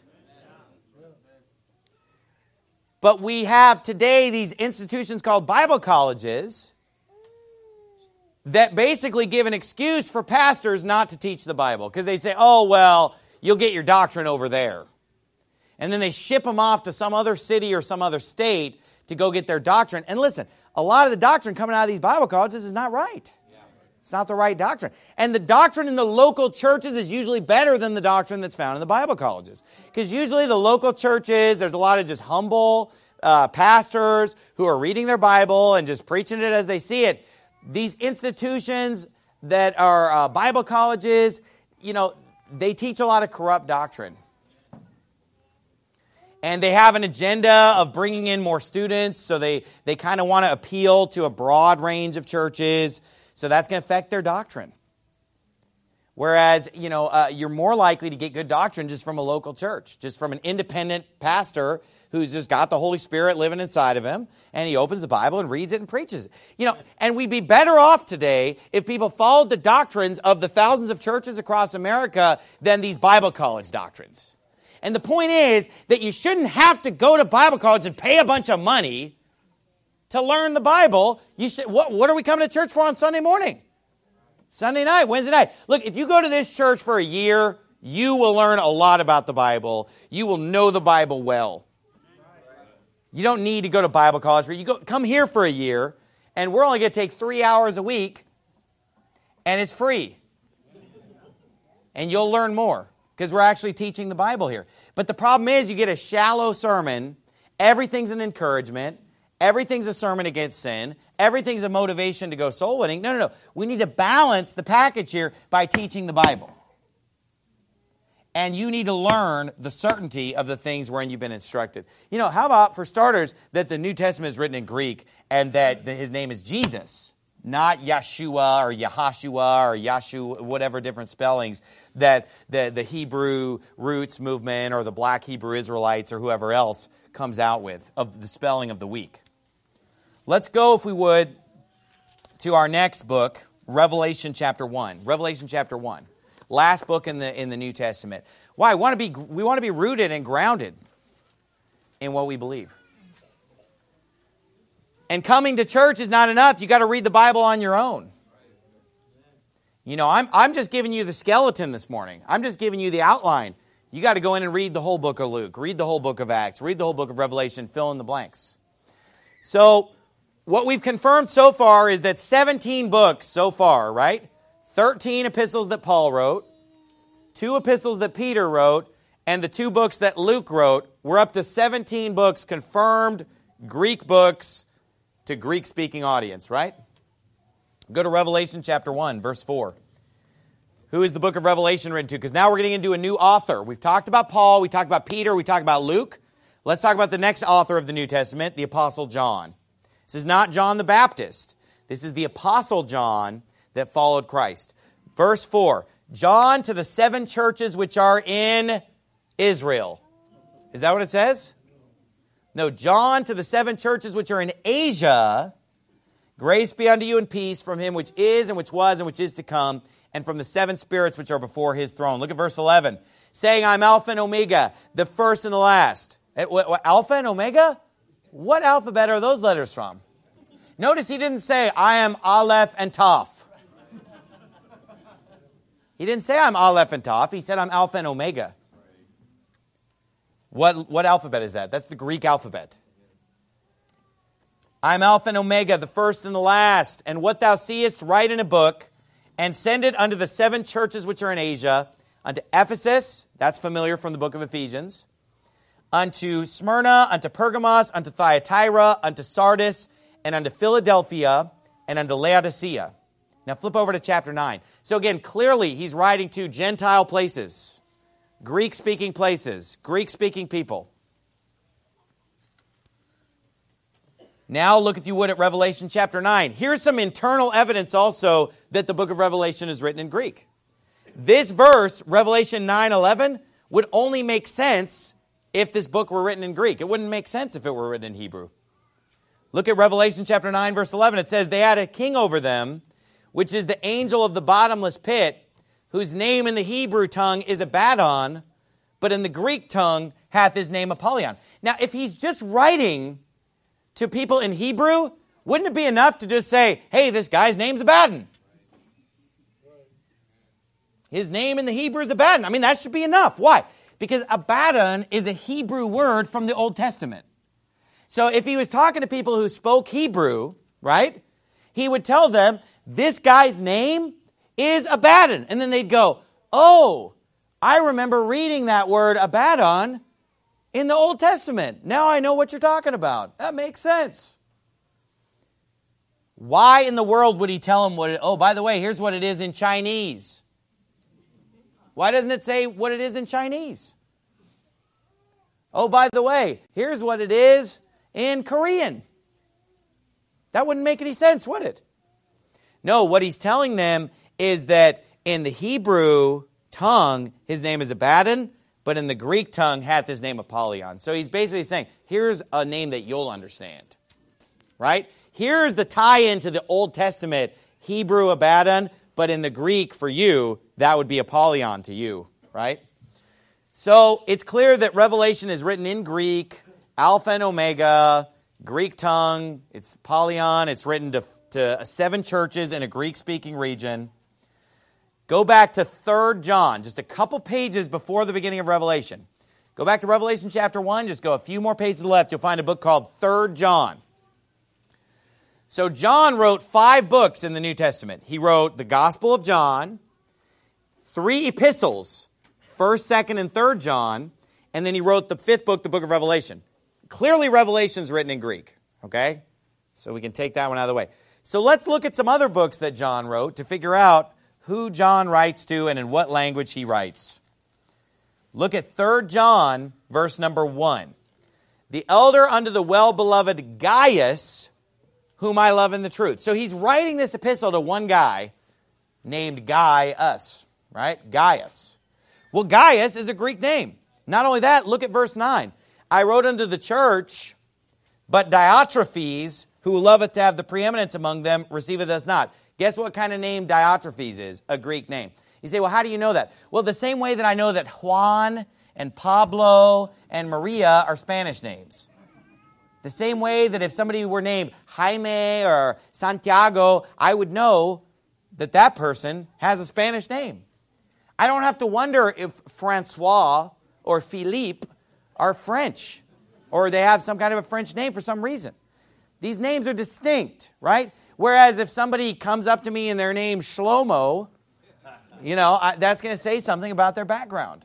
But we have today these institutions called Bible colleges that basically give an excuse for pastors not to teach the Bible. Because they say, oh, well, you'll get your doctrine over there. And then they ship them off to some other city or some other state to go get their doctrine. And listen, a lot of the doctrine coming out of these Bible colleges is not right. It's not the right doctrine. And the doctrine in the local churches is usually better than the doctrine that's found in the Bible colleges. Because usually the local churches, there's a lot of just humble uh, pastors who are reading their Bible and just preaching it as they see it. These institutions that are uh, Bible colleges, you know, they teach a lot of corrupt doctrine. And they have an agenda of bringing in more students, so they, they kind of want to appeal to a broad range of churches, so that's going to affect their doctrine. Whereas, you know, uh, you're more likely to get good doctrine just from a local church, just from an independent pastor who's just got the Holy Spirit living inside of him, and he opens the Bible and reads it and preaches it. You know, and we'd be better off today if people followed the doctrines of the thousands of churches across America than these Bible college doctrines. And the point is that you shouldn't have to go to Bible college and pay a bunch of money to learn the Bible. You should, what, what are we coming to church for on Sunday morning? Sunday night, Wednesday night. Look, if you go to this church for a year, you will learn a lot about the Bible. You will know the Bible well. You don't need to go to Bible college. You go, come here for a year, and we're only going to take three hours a week, and it's free. And you'll learn more. Because we're actually teaching the Bible here. But the problem is you get a shallow sermon. Everything's an encouragement. Everything's a sermon against sin. Everything's a motivation to go soul winning. No, no, no. We need to balance the package here by teaching the Bible. And you need to learn the certainty of the things wherein you've been instructed. You know, how about, for starters, that the New Testament is written in Greek and that his name is Jesus, not Yeshua or Yahashua or Yashu, whatever different spellings that the, the Hebrew roots movement or the black Hebrew Israelites or whoever else comes out with of the spelling of the week. Let's go, if we would, to our next book, Revelation chapter one. Revelation chapter one. Last book in the in the New Testament. Why? We want to be, we want to be rooted and grounded in what we believe. And coming to church is not enough. You got to read the Bible on your own. You know, I'm I'm just giving you the skeleton this morning. I'm just giving you the outline. You got to go in and read the whole book of Luke, read the whole book of Acts, read the whole book of Revelation, fill in the blanks. So, what we've confirmed so far is that seventeen books so far, right? thirteen epistles that Paul wrote, two epistles that Peter wrote, and the two books that Luke wrote. We're up to seventeen books, confirmed Greek books to Greek-speaking audience, right? Go to Revelation chapter one, verse four. Who is the book of Revelation written to? Because now we're getting into a new author. We've talked about Paul, we talked about Peter, we talked about Luke. Let's talk about the next author of the New Testament, the Apostle John. This is not John the Baptist. This is the Apostle John that followed Christ. Verse four, John to the seven churches which are in Israel. Is that what it says? No, John to the seven churches which are in Asia. Grace be unto you and peace from him which is and which was and which is to come, and from the seven spirits which are before his throne. Look at verse eleven. Saying, I'm Alpha and Omega, the first and the last. Alpha and Omega? What alphabet are those letters from? Notice he didn't say, I am Aleph and Taf. He didn't say I'm Aleph and Toph. He said I'm Alpha and Omega. What, what alphabet is that? That's the Greek alphabet. I'm Alpha and Omega, the first and the last. And what thou seest, write in a book, and send it unto the seven churches which are in Asia, unto Ephesus, that's familiar from the book of Ephesians, unto Smyrna, unto Pergamos, unto Thyatira, unto Sardis, and unto Philadelphia, and unto Laodicea. Now flip over to chapter nine. So again, clearly he's writing to Gentile places, Greek-speaking places, Greek-speaking people. Now look, if you would, at Revelation chapter nine. Here's some internal evidence also that the book of Revelation is written in Greek. This verse, Revelation nine eleven, would only make sense if this book were written in Greek. It wouldn't make sense if it were written in Hebrew. Look at Revelation chapter nine, verse eleven. It says, they had a king over them, which is the angel of the bottomless pit, whose name in the Hebrew tongue is Abaddon, but in the Greek tongue hath his name Apollyon. Now, if he's just writing to people in Hebrew, wouldn't it be enough to just say, hey, this guy's name's Abaddon? His name in the Hebrew is Abaddon. I mean, that should be enough. Why? Because Abaddon is a Hebrew word from the Old Testament. So if he was talking to people who spoke Hebrew, right, he would tell them, this guy's name is Abaddon. And then they'd go, oh, I remember reading that word Abaddon in the Old Testament. Now I know what you're talking about. That makes sense. Why in the world would he tell them what it, oh, by the way, here's what it is in Chinese. Why doesn't it say what it is in Chinese? Oh, by the way, here's what it is in Korean. That wouldn't make any sense, would it? No, what he's telling them is that in the Hebrew tongue, his name is Abaddon, but in the Greek tongue hath his name Apollyon. So he's basically saying, here's a name that you'll understand. Right? Here's the tie-in to the Old Testament, Hebrew Abaddon, but in the Greek for you, that would be Apollyon to you. Right? So it's clear that Revelation is written in Greek, Alpha and Omega, Greek tongue, it's Apollyon, it's written to, to seven churches in a Greek-speaking region. Go back to Third John, just a couple pages before the beginning of Revelation. Go back to Revelation chapter one, just go a few more pages to the left, you'll find a book called Third John. So John wrote five books in the New Testament. He wrote the Gospel of John, three epistles, First, Second, and Third John, and then he wrote the fifth book, the book of Revelation. Clearly Revelation is written in Greek, okay? So we can take that one out of the way. So let's look at some other books that John wrote to figure out who John writes to and in what language he writes. Look at Third John, verse number one. The elder unto the well-beloved Gaius, whom I love in the truth. So he's writing this epistle to one guy named Gaius, right? Gaius. Well, Gaius is a Greek name. Not only that, look at verse nine. I wrote unto the church, but Diotrephes, who loveth to have the preeminence among them, receiveth us not. Guess what kind of name Diotrephes is? A Greek name. You say, well, how do you know that? Well, the same way that I know that Juan and Pablo and Maria are Spanish names. The same way that if somebody were named Jaime or Santiago, I would know that that person has a Spanish name. I don't have to wonder if Francois or Philippe are French or they have some kind of a French name for some reason. These names are distinct, right? Whereas if somebody comes up to me and their name's Shlomo, you know, I, that's going to say something about their background.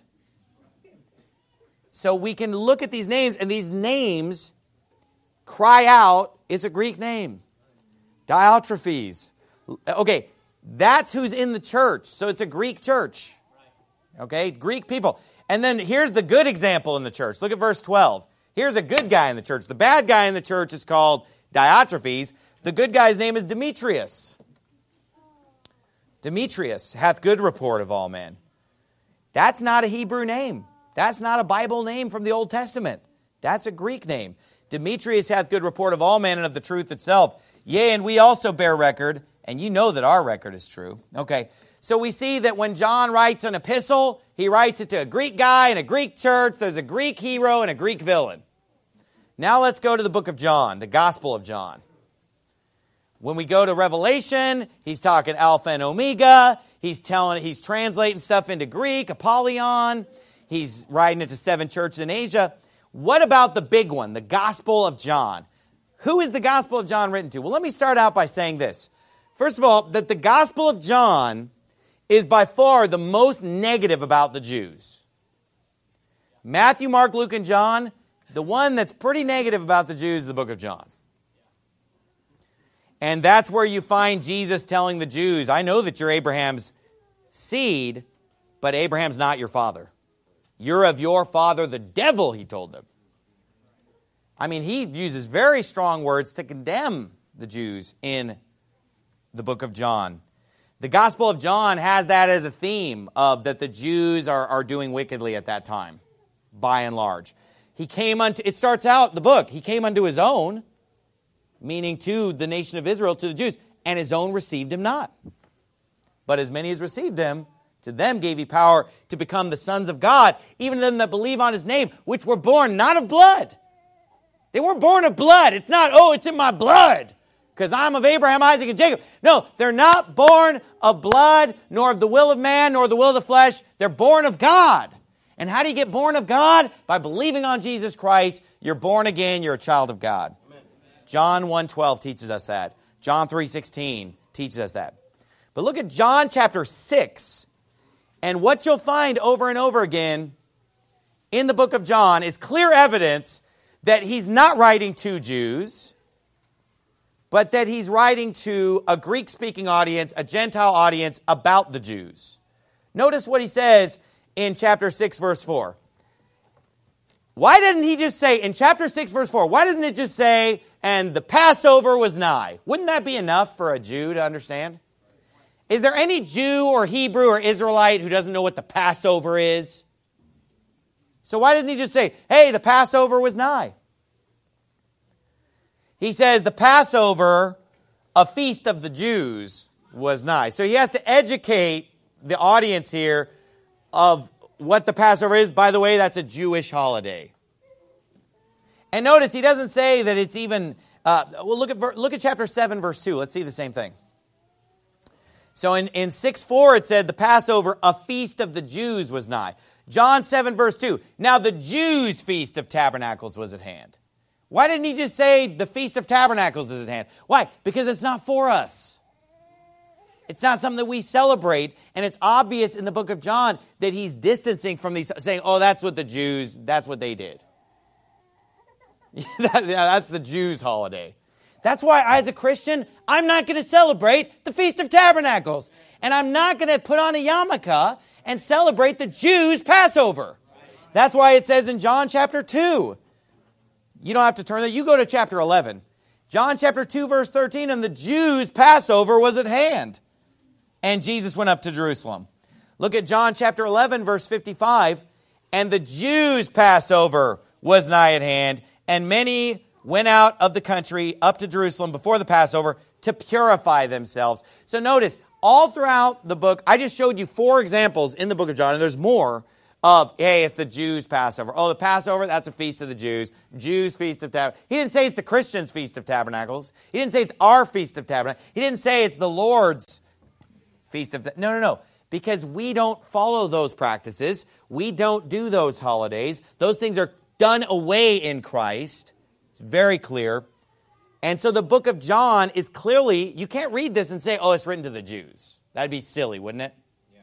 So we can look at these names, and these names cry out, it's a Greek name. Diotrephes. Okay, that's who's in the church. So it's a Greek church. Okay, Greek people. And then here's the good example in the church. Look at verse twelve. Here's a good guy in the church. The bad guy in the church is called Diotrephes. The good guy's name is Demetrius. Demetrius hath good report of all men. That's not a Hebrew name. That's not a Bible name from the Old Testament. That's a Greek name. Demetrius hath good report of all men and of the truth itself. Yea, and we also bear record, and you know that our record is true. Okay, so we see that when John writes an epistle, he writes it to a Greek guy in a Greek church. There's a Greek hero and a Greek villain. Now let's go to the book of John, the Gospel of John. When we go to Revelation, he's talking Alpha and Omega. He's telling, he's translating stuff into Greek, Apollyon. He's writing it to seven churches in Asia. What about the big one, the Gospel of John? Who is the Gospel of John written to? Well, let me start out by saying this. First of all, that the Gospel of John is by far the most negative about the Jews. Matthew, Mark, Luke, and John, the one that's pretty negative about the Jews is the book of John. And that's where you find Jesus telling the Jews, I know that you're Abraham's seed, but Abraham's not your father. You're of your father, the devil, he told them. I mean, he uses very strong words to condemn the Jews in the book of John. The Gospel of John has that as a theme of that the Jews are, are doing wickedly at that time, by and large. He came unto, it starts out, the book, he came unto his own, meaning to the nation of Israel, to the Jews, and his own received him not. But as many as received him, to them gave he power to become the sons of God, even them that believe on his name, which were born not of blood. They weren't born of blood. It's not, oh, it's in my blood, because I'm of Abraham, Isaac, and Jacob. No, they're not born of blood, nor of the will of man, nor the will of the flesh. They're born of God. And how do you get born of God? By believing on Jesus Christ. You're born again. You're a child of God. John one twelve teaches us that. John three sixteen teaches us that. But look at John chapter six. And what you'll find over and over again in the book of John is clear evidence that he's not writing to Jews, but that he's writing to a Greek-speaking audience, a Gentile audience about the Jews. Notice what he says in chapter six, verse four. Why doesn't he just say, in chapter six, verse four, why doesn't it just say, and the Passover was nigh? Wouldn't that be enough for a Jew to understand? Is there any Jew or Hebrew or Israelite who doesn't know what the Passover is? So why doesn't he just say, hey, the Passover was nigh? He says the Passover, a feast of the Jews, was nigh. So he has to educate the audience here of what the Passover is. By the way, that's a Jewish holiday. And notice he doesn't say that it's even, uh, well, look at, look at chapter seven, verse two. Let's see the same thing. So in, in six four, it said the Passover, a feast of the Jews, was nigh. John seven, verse two. Now the Jews' feast of tabernacles was at hand. Why didn't he just say the Feast of Tabernacles is at hand? Why? Because it's not for us. It's not something that we celebrate, and it's obvious in the book of John that he's distancing from these, saying, oh, that's what the Jews, that's what they did. that, that's the Jews' holiday. That's why, as a Christian, I'm not going to celebrate the Feast of Tabernacles. And I'm not going to put on a yarmulke and celebrate the Jews' Passover. That's why it says in John chapter two, you don't have to turn there, you go to chapter eleven. John chapter two, verse thirteen, and the Jews' Passover was at hand. And Jesus went up to Jerusalem. Look at John chapter eleven, verse fifty-five. And the Jews' Passover was nigh at hand, and many went out of the country up to Jerusalem before the Passover to purify themselves. So notice, all throughout the book, I just showed you four examples in the book of John, and there's more of, hey, it's the Jews' Passover. Oh, the Passover, that's a feast of the Jews. Jews' Feast of Tabernacles. He didn't say it's the Christians' Feast of Tabernacles. He didn't say it's our Feast of Tabernacles. He didn't say it's the Lord's Feast of... No, no, no. Because we don't follow those practices. We don't do those holidays. Those things are done away in Christ. It's very clear. And so the book of John is clearly... You can't read this and say, oh, it's written to the Jews. That'd be silly, wouldn't it?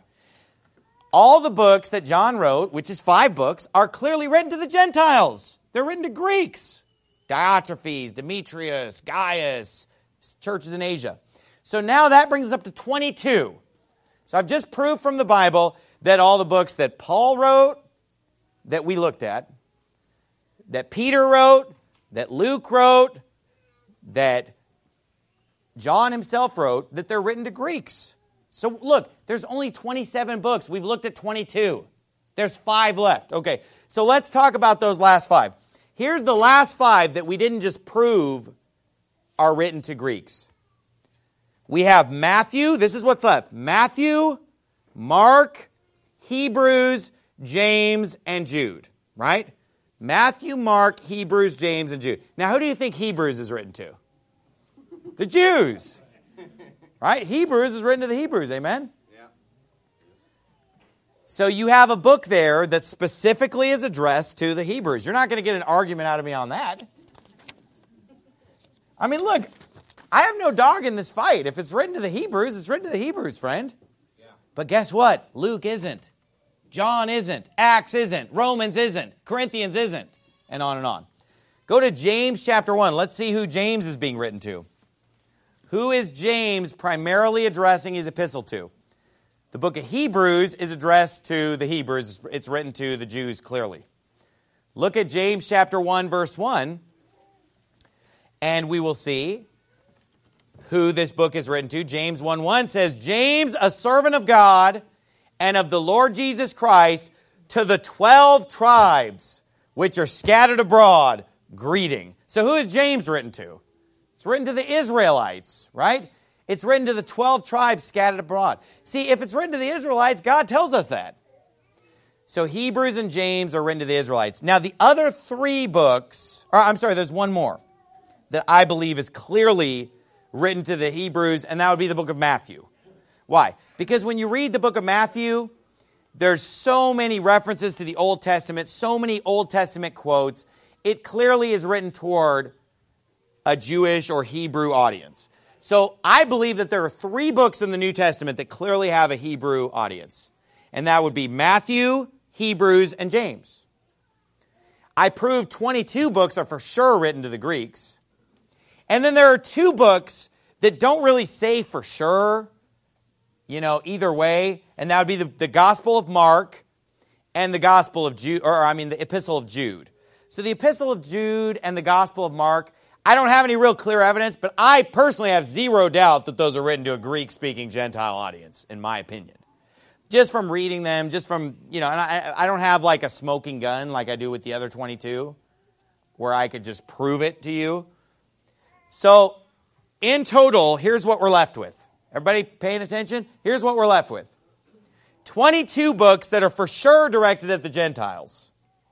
All the books that John wrote, which is five books, are clearly written to the Gentiles. They're written to Greeks. Diotrephes, Demetrius, Gaius, churches in Asia. So now that brings us up to twenty-two. So I've just proved from the Bible that all the books that Paul wrote, that we looked at, that Peter wrote, that Luke wrote, that John himself wrote, that they're written to Greeks. So look, there's only twenty-seven books. We've looked at twenty-two. There's five left. Okay, so let's talk about those last five. Here's the last five that we didn't just prove are written to Greeks. We have Matthew. This is what's left. Matthew, Mark, Hebrews, James, and Jude. Right? Matthew, Mark, Hebrews, James, and Jude. Now, who do you think Hebrews is written to? The Jews. Right? Hebrews is written to the Hebrews, amen? Yeah. So you have a book there that specifically is addressed to the Hebrews. You're not going to get an argument out of me on that. I mean, look, I have no dog in this fight. If it's written to the Hebrews, it's written to the Hebrews, friend. Yeah. But guess what? Luke isn't. John isn't. Acts isn't. Romans isn't. Corinthians isn't. And on and on. Go to James chapter one. Let's see who James is being written to. Who is James primarily addressing his epistle to? The book of Hebrews is addressed to the Hebrews. It's written to the Jews clearly. Look at James chapter one, verse one, and we will see who this book is written to. James one one says, James, a servant of God and of the Lord Jesus Christ, to the twelve tribes which are scattered abroad, greeting. So who is James written to? It's written to the Israelites, right? It's written to the twelve tribes scattered abroad. See, if it's written to the Israelites, God tells us that. So Hebrews and James are written to the Israelites. Now, the other three books, or I'm sorry, there's one more that I believe is clearly written to the Hebrews, and that would be the book of Matthew. Why? Because when you read the book of Matthew, there's so many references to the Old Testament, so many Old Testament quotes. It clearly is written toward a Jewish or Hebrew audience. So I believe that there are three books in the New Testament that clearly have a Hebrew audience. And that would be Matthew, Hebrews, and James. I proved twenty-two books are for sure written to the Greeks. And then there are two books that don't really say for sure, you know, either way. And that would be the, the Gospel of Mark and the Gospel of Jude, or I mean the Epistle of Jude. So the Epistle of Jude and the Gospel of Mark, I don't have any real clear evidence, but I personally have zero doubt that those are written to a Greek-speaking Gentile audience, in my opinion. Just from reading them, just from, you know, and I, I don't have like a smoking gun like I do with the other twenty-two, where I could just prove it to you. So, in total, here's what we're left with. Everybody paying attention? Here's what we're left with. twenty-two books that are for sure directed at the Gentiles.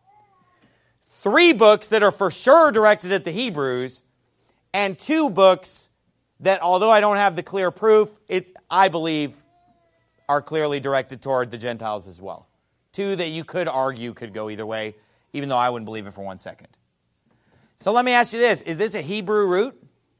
Three books that are for sure directed at the Hebrews, and two books that, although I don't have the clear proof, it, I believe are clearly directed toward the Gentiles as well. Two that you could argue could go either way, even though I wouldn't believe it for one second. So let me ask you this. Is this a Hebrew root?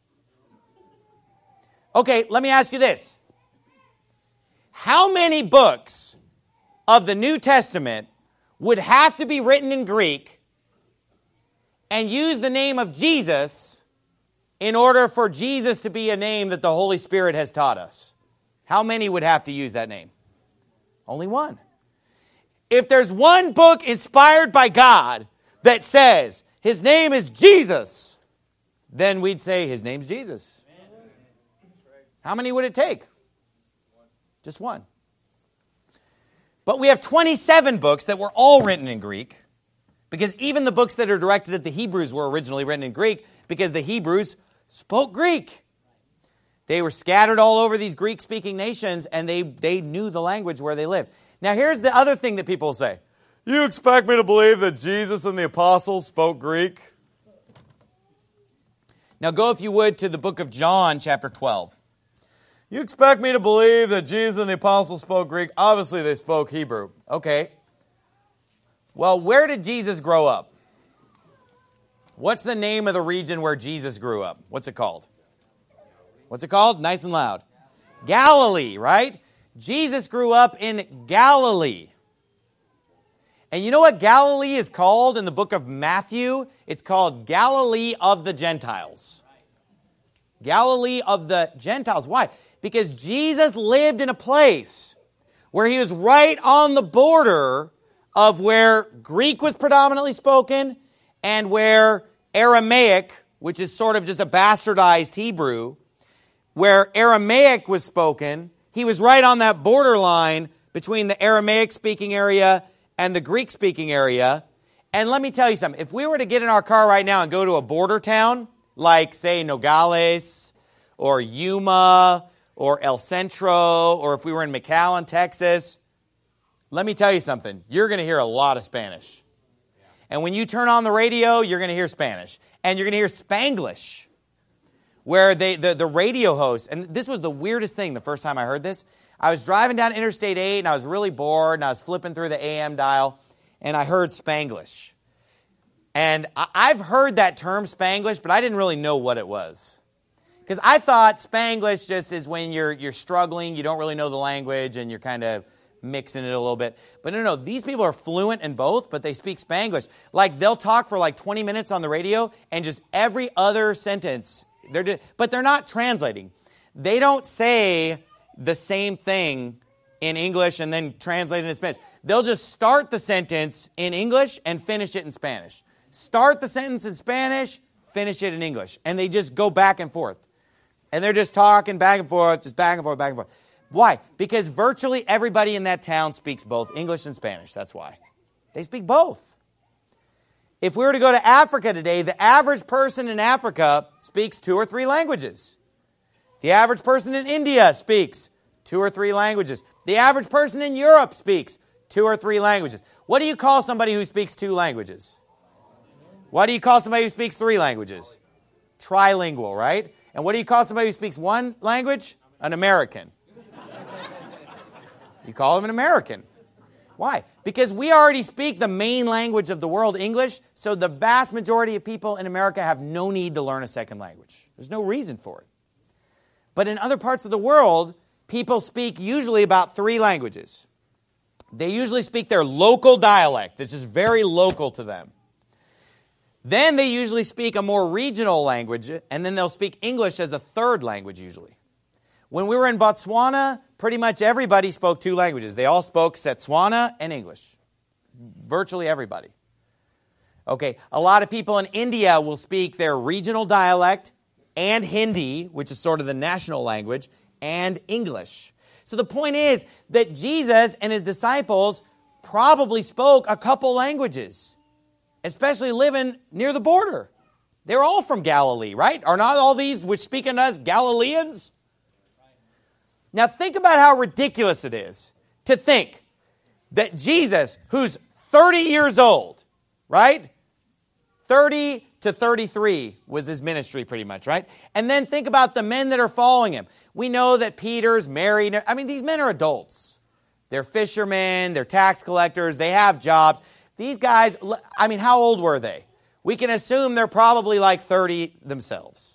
Okay, let me ask you this. How many books of the New Testament would have to be written in Greek and use the name of Jesus in order for Jesus to be a name that the Holy Spirit has taught us? How many would have to use that name? Only one. If there's one book inspired by God that says his name is Jesus, then we'd say his name's Jesus. How many would it take? Just one. But we have twenty-seven books that were all written in Greek, because even the books that are directed at the Hebrews were originally written in Greek, because the Hebrews spoke Greek. They were scattered all over these Greek-speaking nations, and they, they knew the language where they lived. Now, here's the other thing that people say. You expect me to believe that Jesus and the apostles spoke Greek? Now, go, if you would, to the book of John, chapter twelve. You expect me to believe that Jesus and the apostles spoke Greek? Obviously, they spoke Hebrew. Okay. Well, where did Jesus grow up? What's the name of the region where Jesus grew up? What's it called? What's it called? Nice and loud. Galilee, right? Jesus grew up in Galilee. And you know what Galilee is called in the book of Matthew? It's called Galilee of the Gentiles. Galilee of the Gentiles. Why? Because Jesus lived in a place where he was right on the border of where Greek was predominantly spoken and where Aramaic, which is sort of just a bastardized Hebrew, where Aramaic was spoken. He was right on that borderline between the Aramaic-speaking area and the Greek-speaking area. And let me tell you something. If we were to get in our car right now and go to a border town, like, say, Nogales or Yuma or El Centro, or if we were in McAllen, Texas, let me tell you something. You're going to hear a lot of Spanish. And when you turn on the radio, you're going to hear Spanish. And you're going to hear Spanglish. where they the, the radio host, and this was the weirdest thing the first time I heard this. I was driving down Interstate eight, and I was really bored, and I was flipping through the A M dial, and I heard Spanglish. And I, I've heard that term Spanglish, but I didn't really know what it was. Because I thought Spanglish just is when you're you're struggling, you don't really know the language, and you're kind of mixing it a little bit. But no, no, these people are fluent in both, but they speak Spanglish. Like, they'll talk for like twenty minutes on the radio, and just every other sentence, they're just, but they're not translating. They don't say the same thing in English and then translate it in Spanish. They'll just start the sentence in English and finish it in Spanish. Start the sentence in Spanish, finish it in English. And they just go back and forth. And they're just talking back and forth, just back and forth, back and forth. Why? Because virtually everybody in that town speaks both English and Spanish. That's why. They speak both. If we were to go to Africa today, the average person in Africa speaks two or three languages. The average person in India speaks two or three languages. The average person in Europe speaks two or three languages. What do you call somebody who speaks two languages? What do you call somebody who speaks three languages? Trilingual, right? And what do you call somebody who speaks one language? An American. You call them an American. Why? Because we already speak the main language of the world, English, so the vast majority of people in America have no need to learn a second language. There's no reason for it. But in other parts of the world, people speak usually about three languages. They usually speak their local dialect. This is very local to them. Then they usually speak a more regional language, and then they'll speak English as a third language usually. When we were in Botswana, pretty much everybody spoke two languages. They all spoke Setswana and English. Virtually everybody. Okay, a lot of people in India will speak their regional dialect and Hindi, which is sort of the national language, and English. So the point is that Jesus and his disciples probably spoke a couple languages, especially living near the border. They're all from Galilee, right? Are not all these which speak unto us Galileans? Now think about how ridiculous it is to think that Jesus, who's thirty years old, right? thirty to thirty-three was his ministry pretty much, right? And then think about the men that are following him. We know that Peter's married. I mean, these men are adults. They're fishermen, they're tax collectors, they have jobs. These guys, I mean, how old were they? We can assume they're probably like thirty themselves.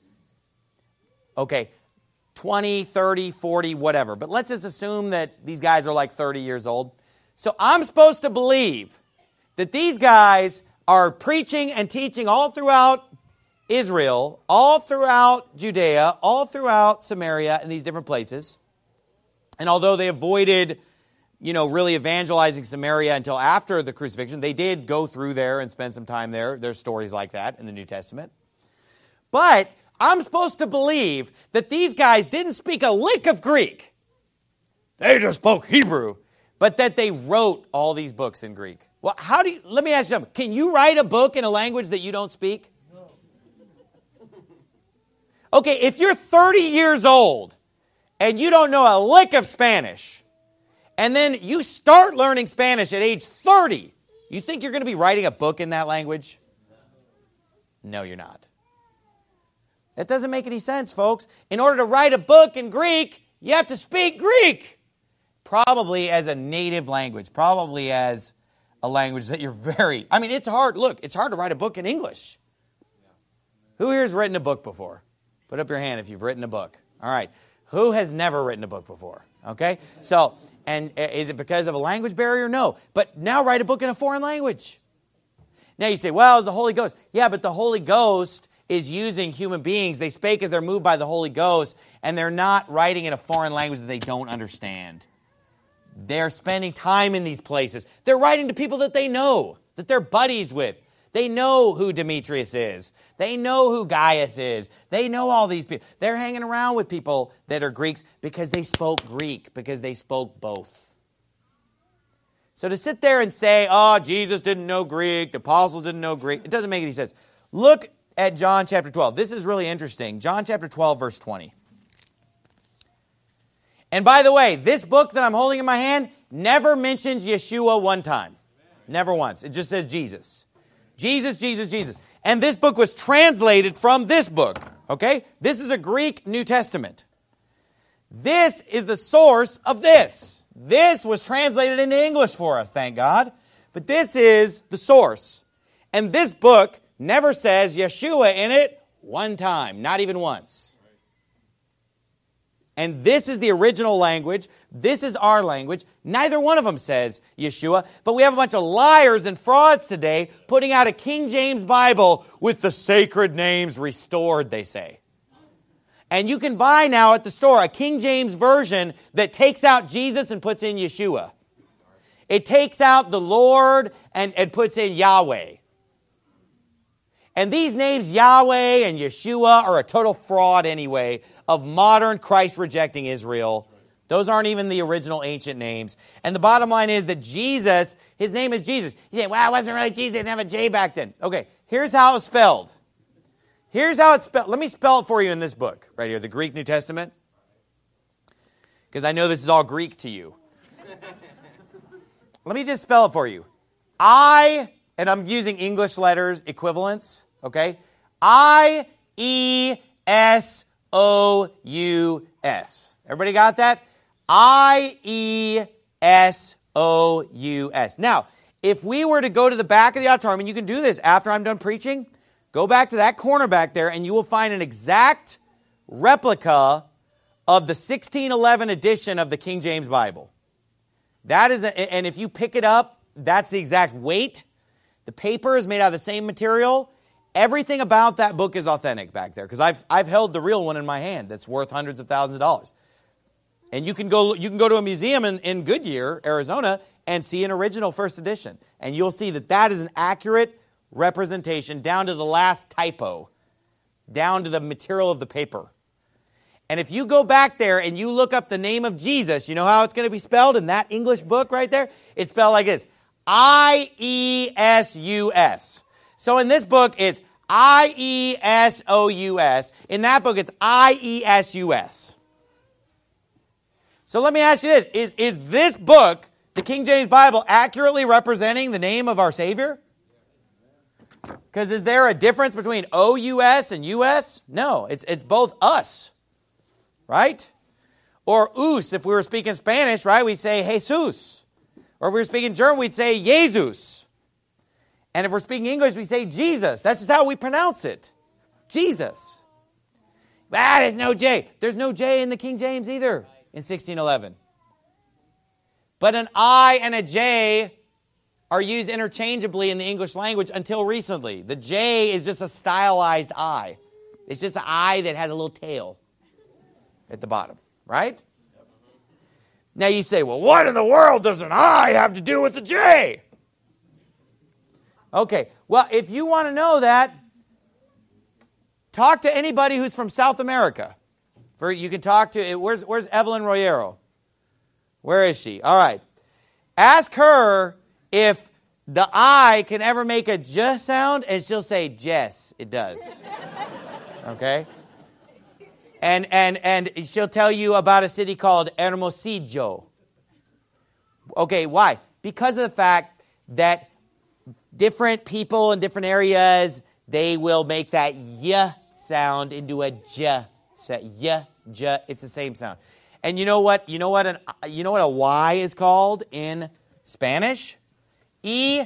Okay, twenty, thirty, forty, whatever. But let's just assume that these guys are like thirty years old. So I'm supposed to believe that these guys are preaching and teaching all throughout Israel, all throughout Judea, all throughout Samaria, in these different places. And although they avoided, you know, really evangelizing Samaria until after the crucifixion, they did go through there and spend some time there. There's stories like that in the New Testament. But I'm supposed to believe that these guys didn't speak a lick of Greek. They just spoke Hebrew. But that they wrote all these books in Greek. Well, how do you, let me ask you something. Can you write a book in a language that you don't speak? No. Okay, if you're thirty years old and you don't know a lick of Spanish, and then you start learning Spanish at age thirty, you think you're going to be writing a book in that language? No, you're not. That doesn't make any sense, folks. In order to write a book in Greek, you have to speak Greek. Probably as a native language. Probably as a language that you're very... I mean, it's hard. Look, it's hard to write a book in English. Who here has written a book before? Put up your hand if you've written a book. All right. Who has never written a book before? Okay? So, and is it because of a language barrier? No. But now write a book in a foreign language. Now you say, well, it's the Holy Ghost. Yeah, but the Holy Ghost is using human beings. They spake as they're moved by the Holy Ghost, and they're not writing in a foreign language that they don't understand. They're spending time in these places. They're writing to people that they know, that they're buddies with. They know who Demetrius is. They know who Gaius is. They know all these people. They're hanging around with people that are Greeks because they spoke Greek, because they spoke both. So to sit there and say, oh, Jesus didn't know Greek, the apostles didn't know Greek, it doesn't make any sense. Look at John chapter twelve. This is really interesting. John chapter twelve, verse twenty. And by the way, this book that I'm holding in my hand never mentions Yeshua one time. Never once. It just says Jesus. Jesus, Jesus, Jesus. And this book was translated from this book Okay? This is a Greek New Testament. This is the source of this. This was translated into English for us, thank God. But this is the source. And this book never says Yeshua in it one time, not even once. And this is the original language. This is our language. Neither one of them says Yeshua. But we have a bunch of liars and frauds today putting out a King James Bible with the sacred names restored, they say. And you can buy now at the store a King James version that takes out Jesus and puts in Yeshua. It takes out the Lord and, and puts in Yahweh. And these names, Yahweh and Yeshua, are a total fraud anyway of modern Christ-rejecting Israel. Those aren't even the original ancient names. And the bottom line is that Jesus, his name is Jesus. You say, well, it wasn't really Jesus. They didn't have a J back then. Okay, here's how it's spelled. Here's how it's spelled. Let me spell it for you in this book right here, the Greek New Testament. Because I know this is all Greek to you. Let me just spell it for you. I, and I'm using English letters equivalents, okay? I E S O U S. Everybody got that? I E S O U S. Now, if we were to go to the back of the auditorium, and you can do this after I'm done preaching, go back to that corner back there, and you will find an exact replica of the sixteen eleven edition of the King James Bible. That is, a, and if you pick it up, that's the exact weight. The paper is made out of the same material. Everything about that book is authentic back there, because I've I've held the real one in my hand that's worth hundreds of thousands of dollars. And you can go you can go to a museum in, in Goodyear, Arizona, and see an original first edition, and you'll see that that is an accurate representation down to the last typo, down to the material of the paper. And if you go back there and you look up the name of Jesus, you know how it's going to be spelled in that English book right there? It's spelled like this, I E S U S. So in this book, it's I E S O U S. In that book, it's I E S U S. So let me ask you this. Is, is this book, the King James Bible, accurately representing the name of our Savior? Because is there a difference between O U S and U S? No, it's, it's both us. Right? Or us, if we were speaking Spanish, right, we'd say Jesus. Or if we were speaking German, we'd say Jesus. And if we're speaking English, we say Jesus. That's just how we pronounce it. Jesus. Ah, there's no J. There's no J in the King James either in sixteen eleven. But an I and a J are used interchangeably in the English language until recently. The J is just a stylized I. It's just an I that has a little tail at the bottom, right? Now you say, well, what in the world does an I have to do with the J? Okay, well, if you want to know that, talk to anybody who's from South America. For you can talk to, where's, where's Evelyn Royero? Where is she? All right. Ask her if the I can ever make a J sound, and she'll say, yes, it does. Okay? And, and, and she'll tell you about a city called Hermosillo. Okay, why? Because of the fact that different people in different areas, they will make that Y sound into a J. Y, J, it's the same sound. And you know what? You know what an you know what a Y is called in Spanish? Y.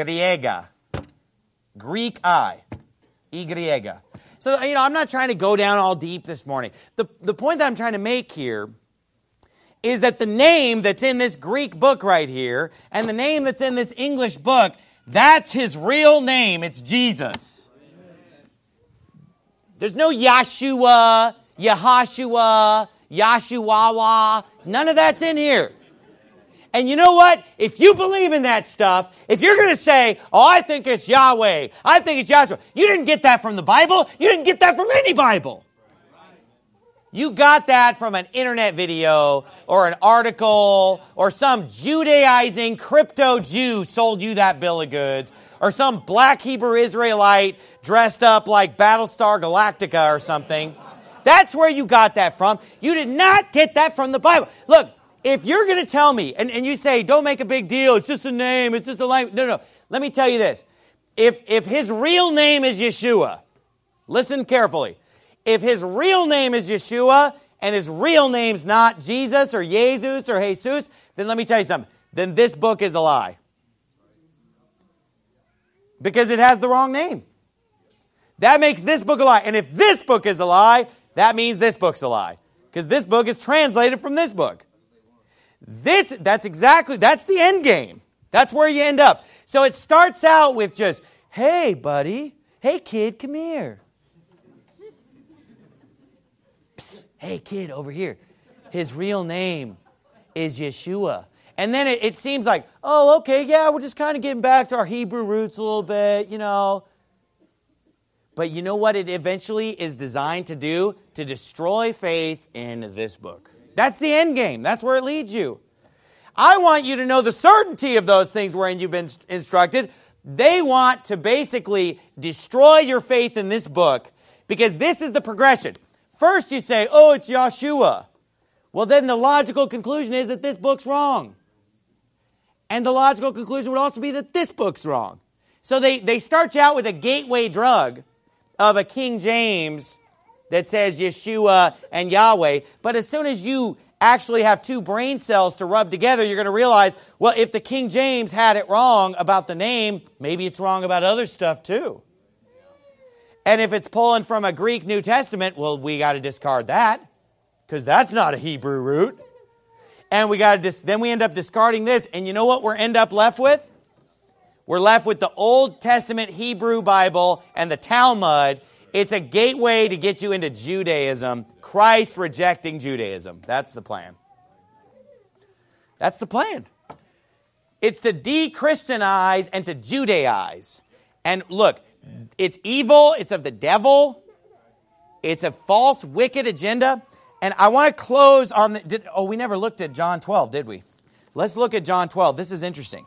Greek I. Y. So, you know, I'm not trying to go down all deep this morning. The, the point that I'm trying to make here is that the name that's in this Greek book right here and the name that's in this English book, that's his real name. It's Jesus. There's no Yahshua, Yahashua, Yashuawa. None of that's in here. And you know what? If you believe in that stuff, if you're going to say, oh, I think it's Yahweh, I think it's Yahshua, you didn't get that from the Bible. You didn't get that from any Bible. You got that from an internet video or an article or some Judaizing crypto Jew sold you that bill of goods or some black Hebrew Israelite dressed up like Battlestar Galactica or something. That's where you got that from. You did not get that from the Bible. Look, if you're going to tell me, and, and you say, don't make a big deal, it's just a name, it's just a language. No, no, let me tell you this. If, if his real name is Yeshua, listen carefully. if his real name is Yeshua and his real name's not Jesus or Jesus or Jesus, then let me tell you something. Then this book is a lie. Because it has the wrong name. That makes this book a lie. And if this book is a lie, that means this book's a lie. Because this book is translated from this book. This, that's exactly, that's the end game. That's where you end up. So it starts out with just, hey, buddy. Hey, kid, come here. Psst, hey, kid, over here. His real name is Yeshua. And then it, it seems like, oh, okay, yeah, we're just kind of getting back to our Hebrew roots a little bit, you know. But you know what it eventually is designed to do? To destroy faith in this book. That's the end game. That's where it leads you. I want you to know the certainty of those things wherein you've been instructed. They want to basically destroy your faith in this book because this is the progression. First you say, oh, it's Yeshua. Well, then the logical conclusion is that this book's wrong. And the logical conclusion would also be that this book's wrong. So they, they start you out with a gateway drug of a King James that says Yeshua and Yahweh. But as soon as you actually have two brain cells to rub together, you're going to realize, well, if the King James had it wrong about the name, maybe it's wrong about other stuff too. And if it's pulling from a Greek New Testament, well, we got to discard that because that's not a Hebrew root. And we got to dis- then we end up discarding this. And you know what we're end up left with? We're left with the Old Testament Hebrew Bible and the Talmud. It's a gateway to get you into Judaism. Christ rejecting Judaism. That's the plan. That's the plan. It's to de-Christianize and to Judaize. And look, it's evil. It's of the devil. It's a false, wicked agenda. And I want to close on the... Did, oh, we never looked at John twelve, did we? Let's look at John twelve. This is interesting.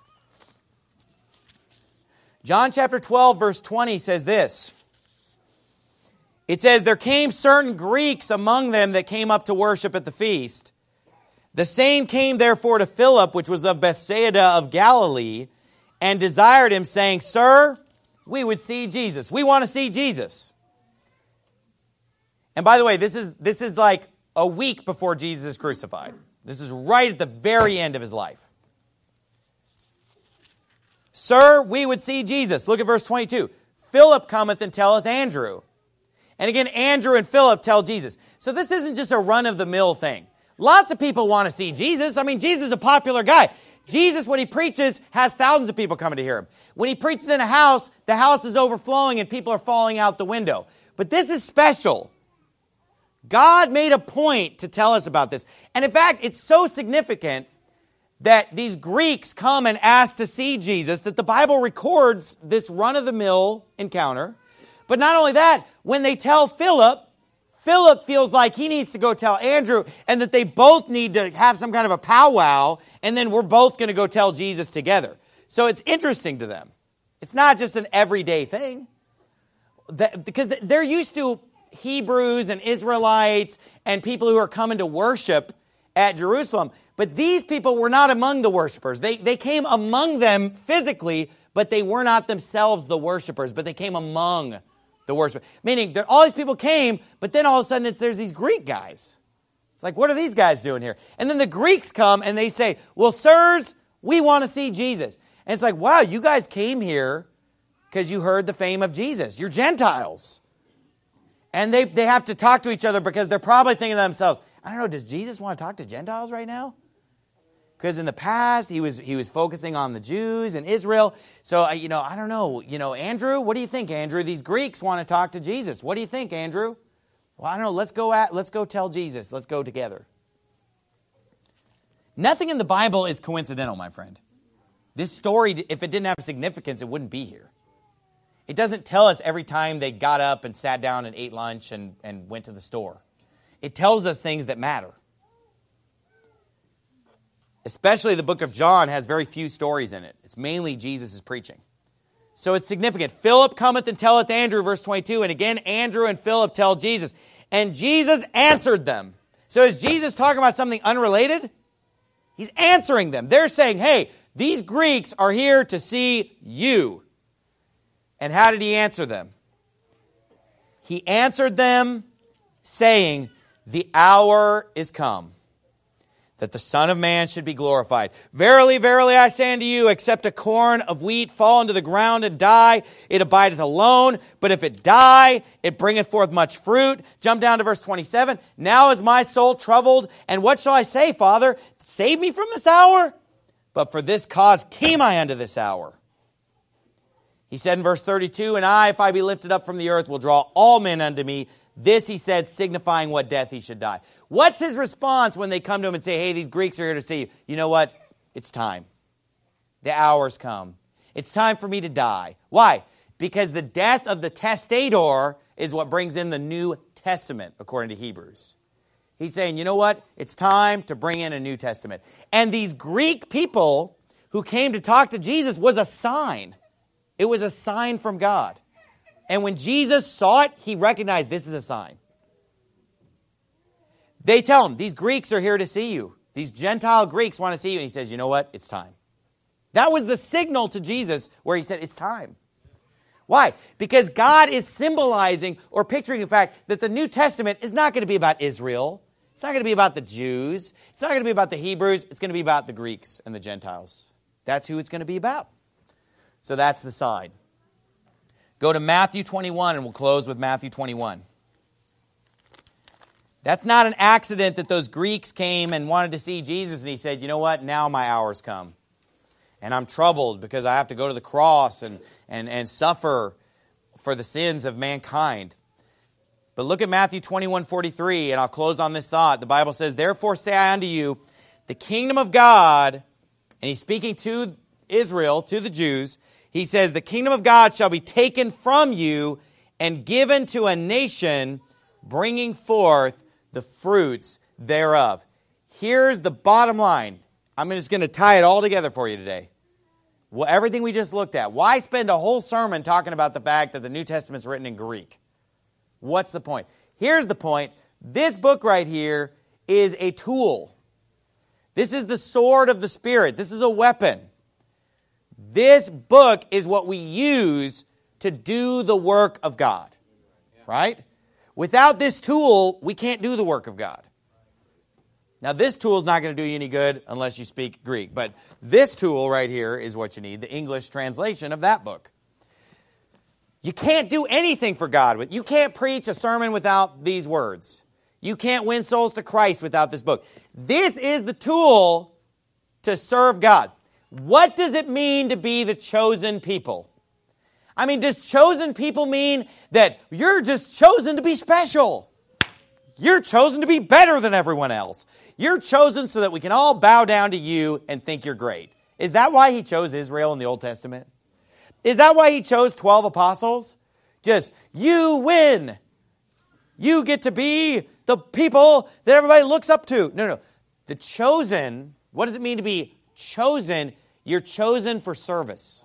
John chapter twelve, verse twenty says this. It says, there came certain Greeks among them that came up to worship at the feast. The same came therefore to Philip, which was of Bethsaida of Galilee, and desired him, saying, Sir, we would see Jesus. We want to see Jesus. And by the way, this is, this is like a week before Jesus is crucified. This is right at the very end of his life. Sir, we would see Jesus. Look at verse twenty-two. Philip cometh and telleth Andrew. And again, Andrew and Philip tell Jesus. So this isn't just a run-of-the-mill thing. Lots of people want to see Jesus. I mean, Jesus is a popular guy. Jesus, when he preaches, has thousands of people coming to hear him. When he preaches in a house, the house is overflowing and people are falling out the window. But this is special. God made a point to tell us about this. And in fact, it's so significant that these Greeks come and ask to see Jesus that the Bible records this run-of-the-mill encounter. But not only that, when they tell Philip, Philip feels like he needs to go tell Andrew and that they both need to have some kind of a powwow and then we're both going to go tell Jesus together. So it's interesting to them. It's not just an everyday thing. That, because they're used to Hebrews and Israelites and people who are coming to worship at Jerusalem. But these people were not among the worshipers. They, they came among them physically, but they were not themselves the worshipers, but they came among the worship. Meaning that all these people came, but then all of a sudden it's, there's these Greek guys. It's like, what are these guys doing here? And then the Greeks come and they say, well, sirs, we want to see Jesus. And it's like, wow, you guys came here because you heard the fame of Jesus. You're Gentiles. And they, they have to talk to each other because they're probably thinking to themselves, I don't know, does Jesus want to talk to Gentiles right now? Because in the past, he was he was focusing on the Jews and Israel. So, you know, I don't know. You know, Andrew, what do you think, Andrew? These Greeks want to talk to Jesus. What do you think, Andrew? Well, I don't know. Let's go at, let's go tell Jesus. Let's go together. Nothing in the Bible is coincidental, my friend. This story, if it didn't have significance, it wouldn't be here. It doesn't tell us every time they got up and sat down and ate lunch and, and went to the store. It tells us things that matter. Especially the book of John has very few stories in it. It's mainly Jesus' preaching. So it's significant. Philip cometh and telleth Andrew, verse twenty-two. And again, Andrew and Philip tell Jesus. And Jesus answered them. So is Jesus talking about something unrelated? He's answering them. They're saying, hey, these Greeks are here to see you. And how did he answer them? He answered them, saying, the hour is come, that the Son of Man should be glorified. Verily, verily, I say unto you, except a corn of wheat fall into the ground and die, it abideth alone. But if it die, it bringeth forth much fruit. Jump down to verse twenty-seven. Now is my soul troubled, and what shall I say, Father? Save me from this hour? But for this cause came I unto this hour. He said in verse thirty-two, and I, if I be lifted up from the earth, will draw all men unto me. This he said, signifying what death he should die. What's his response when they come to him and say, hey, these Greeks are here to see you? You know what? It's time. The hour's come. It's time for me to die. Why? Because the death of the testator is what brings in the New Testament, according to Hebrews. He's saying, you know what? It's time to bring in a New Testament. And these Greek people who came to talk to Jesus was a sign. It was a sign from God. And when Jesus saw it, he recognized this is a sign. They tell him, these Greeks are here to see you. These Gentile Greeks want to see you. And he says, you know what? It's time. That was the signal to Jesus where he said, it's time. Why? Because God is symbolizing or picturing the fact that the New Testament is not going to be about Israel. It's not going to be about the Jews. It's not going to be about the Hebrews. It's going to be about the Greeks and the Gentiles. That's who it's going to be about. So that's the sign. Go to Matthew twenty-one, and we'll close with Matthew twenty-one. That's not an accident that those Greeks came and wanted to see Jesus, and he said, you know what, now my hour's come. And I'm troubled because I have to go to the cross and, and, and suffer for the sins of mankind. But look at Matthew twenty-one forty-three, and I'll close on this thought. The Bible says, therefore say I unto you, the kingdom of God, and he's speaking to Israel, to the Jews, he says, the kingdom of God shall be taken from you and given to a nation, bringing forth the fruits thereof. Here's the bottom line. I'm just going to tie it all together for you today. Well, everything we just looked at. Why spend a whole sermon talking about the fact that the New Testament's written in Greek? What's the point? Here's the point. This book right here is a tool. This is the sword of the Spirit. This is a weapon. This book is what we use to do the work of God, right? Without this tool, we can't do the work of God. Now, this tool is not going to do you any good unless you speak Greek, but this tool right here is what you need, the English translation of that book. You can't do anything for God. You can't preach a sermon without these words. You can't win souls to Christ without this book. This is the tool to serve God. What does it mean to be the chosen people? I mean, does chosen people mean that you're just chosen to be special? You're chosen to be better than everyone else. You're chosen so that we can all bow down to you and think you're great. Is that why he chose Israel in the Old Testament? Is that why he chose twelve apostles? Just, you win. You get to be the people that everybody looks up to. No, no. The chosen, what does it mean to be chosen? You're chosen for service.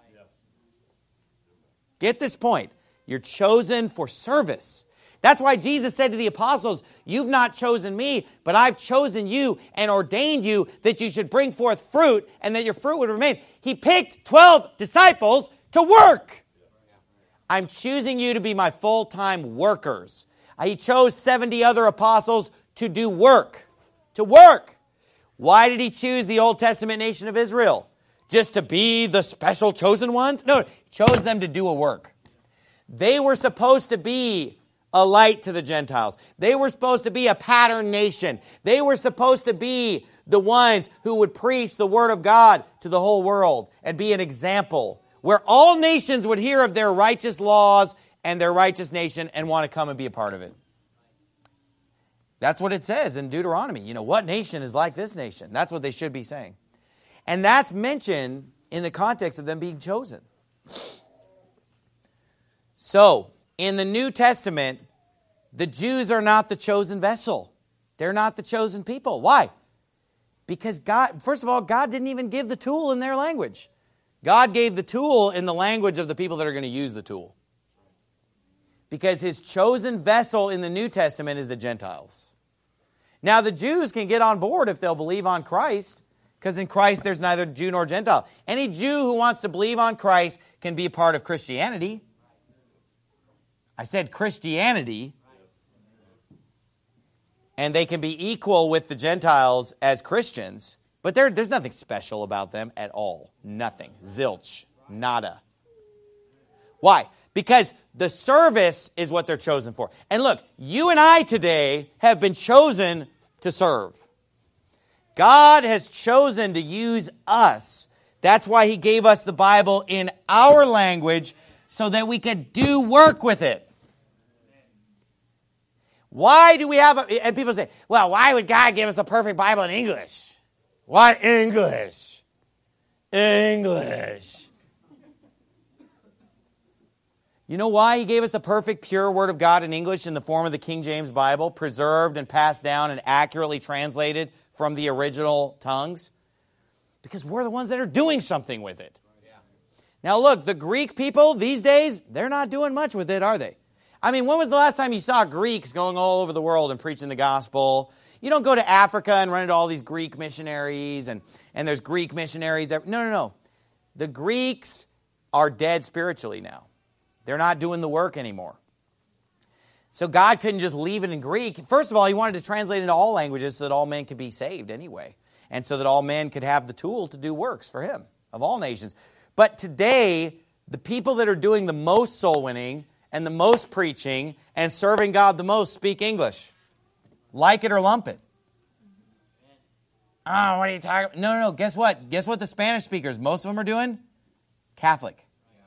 Get this point. You're chosen for service. That's why Jesus said to the apostles, you've not chosen me, but I've chosen you and ordained you that you should bring forth fruit and that your fruit would remain. He picked twelve disciples to work. I'm choosing you to be my full-time workers. He chose seventy other apostles to do work. To work. Why did he choose the Old Testament nation of Israel? Just to be the special chosen ones? No, he chose them to do a work. They were supposed to be a light to the Gentiles. They were supposed to be a pattern nation. They were supposed to be the ones who would preach the word of God to the whole world and be an example where all nations would hear of their righteous laws and their righteous nation and want to come and be a part of it. That's what it says in Deuteronomy. You know, what nation is like this nation? That's what they should be saying. And that's mentioned in the context of them being chosen. So, in the New Testament, the Jews are not the chosen vessel. They're not the chosen people. Why? Because God, first of all, God didn't even give the tool in their language. God gave the tool in the language of the people that are going to use the tool. Because his chosen vessel in the New Testament is the Gentiles. Now, the Jews can get on board if they'll believe on Christ, because in Christ there's neither Jew nor Gentile. Any Jew who wants to believe on Christ can be a part of Christianity. I said Christianity. And they can be equal with the Gentiles as Christians, but there, there's nothing special about them at all. Nothing. Zilch. Nada. Why? Because the service is what they're chosen for. And look, you and I today have been chosen to serve. God has chosen to use us. That's why He gave us the Bible in our language so that we could do work with it. Why do we have, a, and people say, well, why would God give us a perfect Bible in English? What English? English. You know why He gave us the perfect, pure Word of God in English in the form of the King James Bible, preserved and passed down and accurately translated from the original tongues? Because we're the ones that are doing something with it. Now look, the Greek people these days, they're not doing much with it, are they? I mean, when was the last time you saw Greeks going all over the world and preaching the gospel? You don't go to Africa and run into all these Greek missionaries and, and there's Greek missionaries. There. No, no, no. The Greeks are dead spiritually now. They're not doing the work anymore. So God couldn't just leave it in Greek. First of all, He wanted to translate it into all languages so that all men could be saved anyway. And so that all men could have the tool to do works for Him of all nations. But today, the people that are doing the most soul winning and the most preaching and serving God the most speak English. Like it or lump it. Oh, what are you talking about? No, no, no. Guess what? Guess what the Spanish speakers, most of them are doing? Catholic.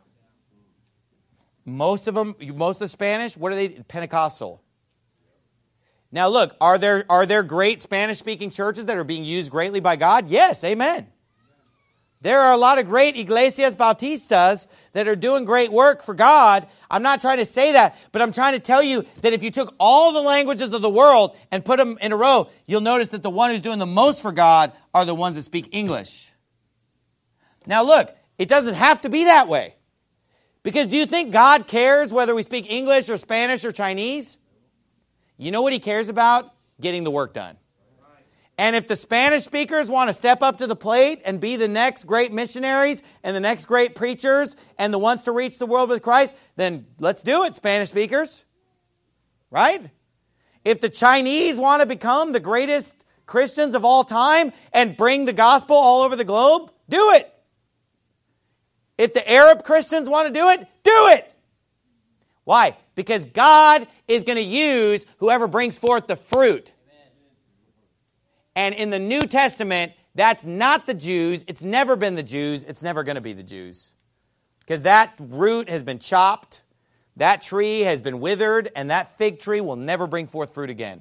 Most of them, most of the Spanish, what are they? Pentecostal. Now look, are there, are there great Spanish-speaking churches that are being used greatly by God? Yes, amen. There are a lot of great Iglesias Bautistas that are doing great work for God. I'm not trying to say that, but I'm trying to tell you that if you took all the languages of the world and put them in a row, you'll notice that the one who's doing the most for God are the ones that speak English. Now look, it doesn't have to be that way. Because do you think God cares whether we speak English or Spanish or Chinese? You know what He cares about? Getting the work done. And if the Spanish speakers want to step up to the plate and be the next great missionaries and the next great preachers and the ones to reach the world with Christ, then let's do it, Spanish speakers. Right? If the Chinese want to become the greatest Christians of all time and bring the gospel all over the globe, do it. If the Arab Christians want to do it, do it. Why? Because God is going to use whoever brings forth the fruit. And in the New Testament, that's not the Jews. It's never been the Jews. It's never going to be the Jews. Because that root has been chopped, that tree has been withered, and that fig tree will never bring forth fruit again.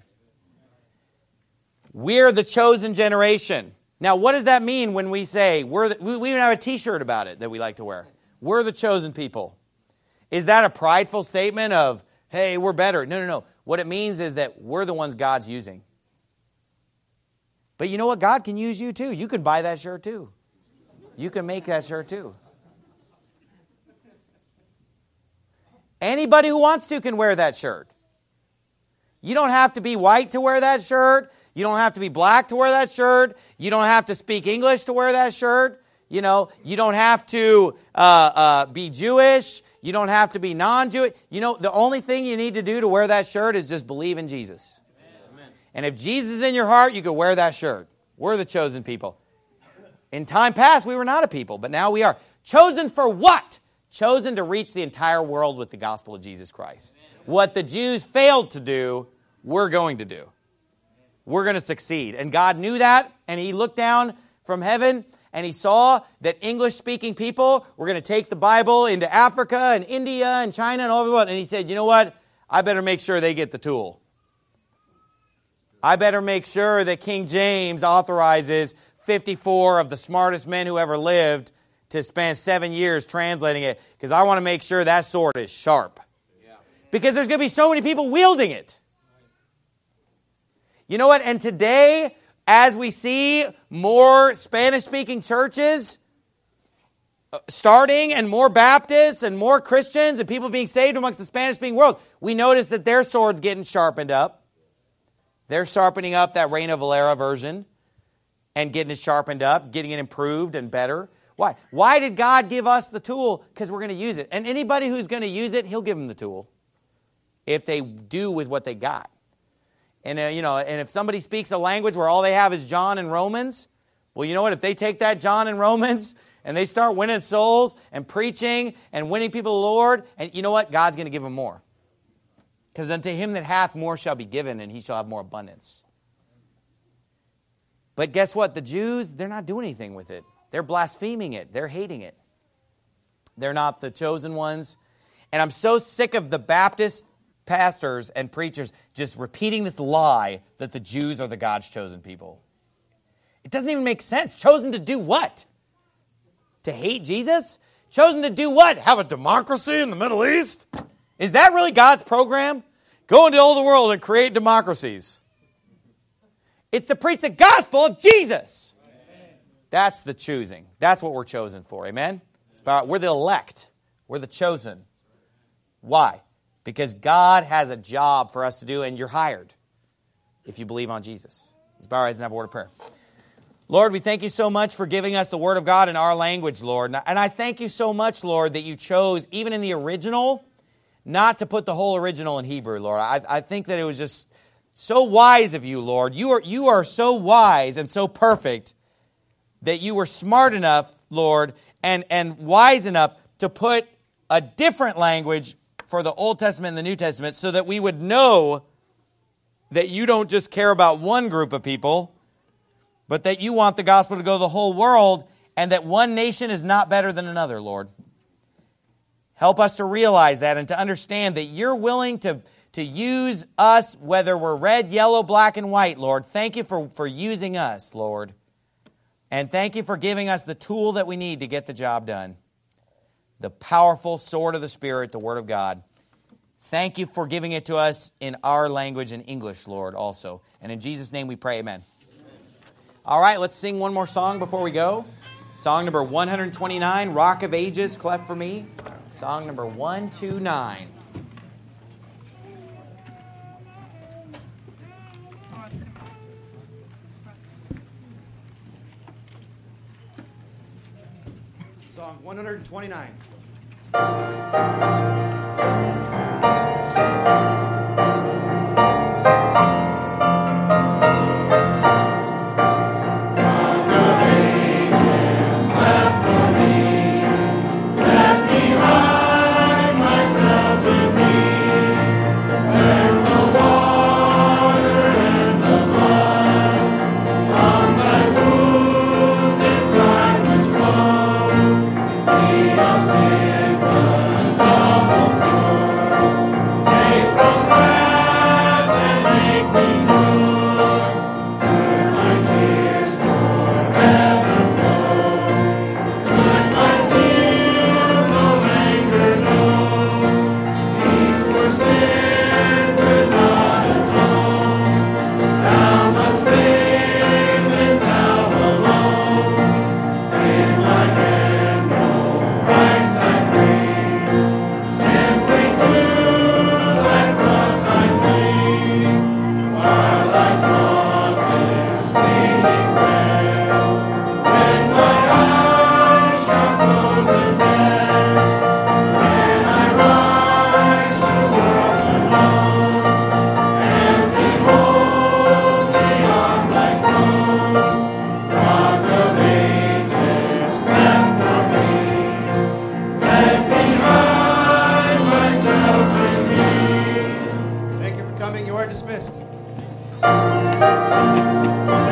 We're the chosen generation. Now, what does that mean when we say, we're the, we, we even have a t-shirt about it that we like to wear. We're the chosen people. Is that a prideful statement of, hey, we're better? No, no, no. What it means is that we're the ones God's using. But you know what? God can use you too. You can buy that shirt too. You can make that shirt too. Anybody who wants to can wear that shirt. You don't have to be white to wear that shirt. You don't have to be black to wear that shirt. You don't have to speak English to wear that shirt. You know, you don't have to uh, uh, be Jewish. You don't have to be non-Jewish. You know, the only thing you need to do to wear that shirt is just believe in Jesus. Amen. And if Jesus is in your heart, you can wear that shirt. We're the chosen people. In time past, we were not a people, but now we are. Chosen for what? Chosen to reach the entire world with the gospel of Jesus Christ. What the Jews failed to do, we're going to do. We're going to succeed. And God knew that, and He looked down from heaven, and He saw that English-speaking people were going to take the Bible into Africa and India and China and all over the world. And He said, you know what? I better make sure they get the tool. I better make sure that King James authorizes fifty-four of the smartest men who ever lived to spend seven years translating it, because I want to make sure that sword is sharp. Because there's going to be so many people wielding it. You know what? And today, as we see more Spanish-speaking churches starting and more Baptists and more Christians and people being saved amongst the Spanish-speaking world, we notice that their sword's getting sharpened up. They're sharpening up that Reina Valera version and getting it sharpened up, getting it improved and better. Why? Why did God give us the tool? Because we're going to use it. And anybody who's going to use it, He'll give them the tool. if they do with what they got. And, uh, you know, and if somebody speaks a language where all they have is John and Romans, well, you know what? If they take that John and Romans and they start winning souls and preaching and winning people to the Lord, and you know what? God's going to give them more. Because unto him that hath, more shall be given, and he shall have more abundance. But guess what? The Jews, they're not doing anything with it. They're blaspheming it. They're hating it. They're not the chosen ones. And I'm so sick of the Baptist pastors and preachers just repeating this lie that the Jews are the God's chosen people. It doesn't even make sense. Chosen to do what? To hate Jesus? Chosen to do what? Have a democracy in the Middle East? Is that really God's program? Go into all the world and create democracies. It's to preach the gospel of Jesus. Amen. That's the choosing. That's what we're chosen for. Amen? It's about, we're the elect. We're the chosen. Why? Because God has a job for us to do, and you're hired if you believe on Jesus. Let's bow our heads and have a word of prayer. Lord, we thank you so much for giving us the Word of God in our language, Lord. And I thank you so much, Lord, that you chose, even in the original, not to put the whole original in Hebrew, Lord. I, I think that it was just so wise of you, Lord. You are, you are so wise and so perfect that you were smart enough, Lord, and, and wise enough to put a different language for the Old Testament and the New Testament so that we would know that you don't just care about one group of people, but that you want the gospel to go to the whole world, and that one nation is not better than another, Lord. Help us to realize that and to understand that you're willing to to use us, whether we're red, yellow, black, and white, Lord. Thank you for, for using us, Lord. And thank you for giving us the tool that we need to get the job done. The powerful sword of the Spirit, the Word of God. Thank you for giving it to us in our language in English, Lord, also. And in Jesus' name we pray, amen. Amen. All right, let's sing one more song before we go. Song number one twenty-nine, Rock of Ages, Cleft for Me. Song number one twenty-nine. Song one twenty-nine. Coming, you are dismissed.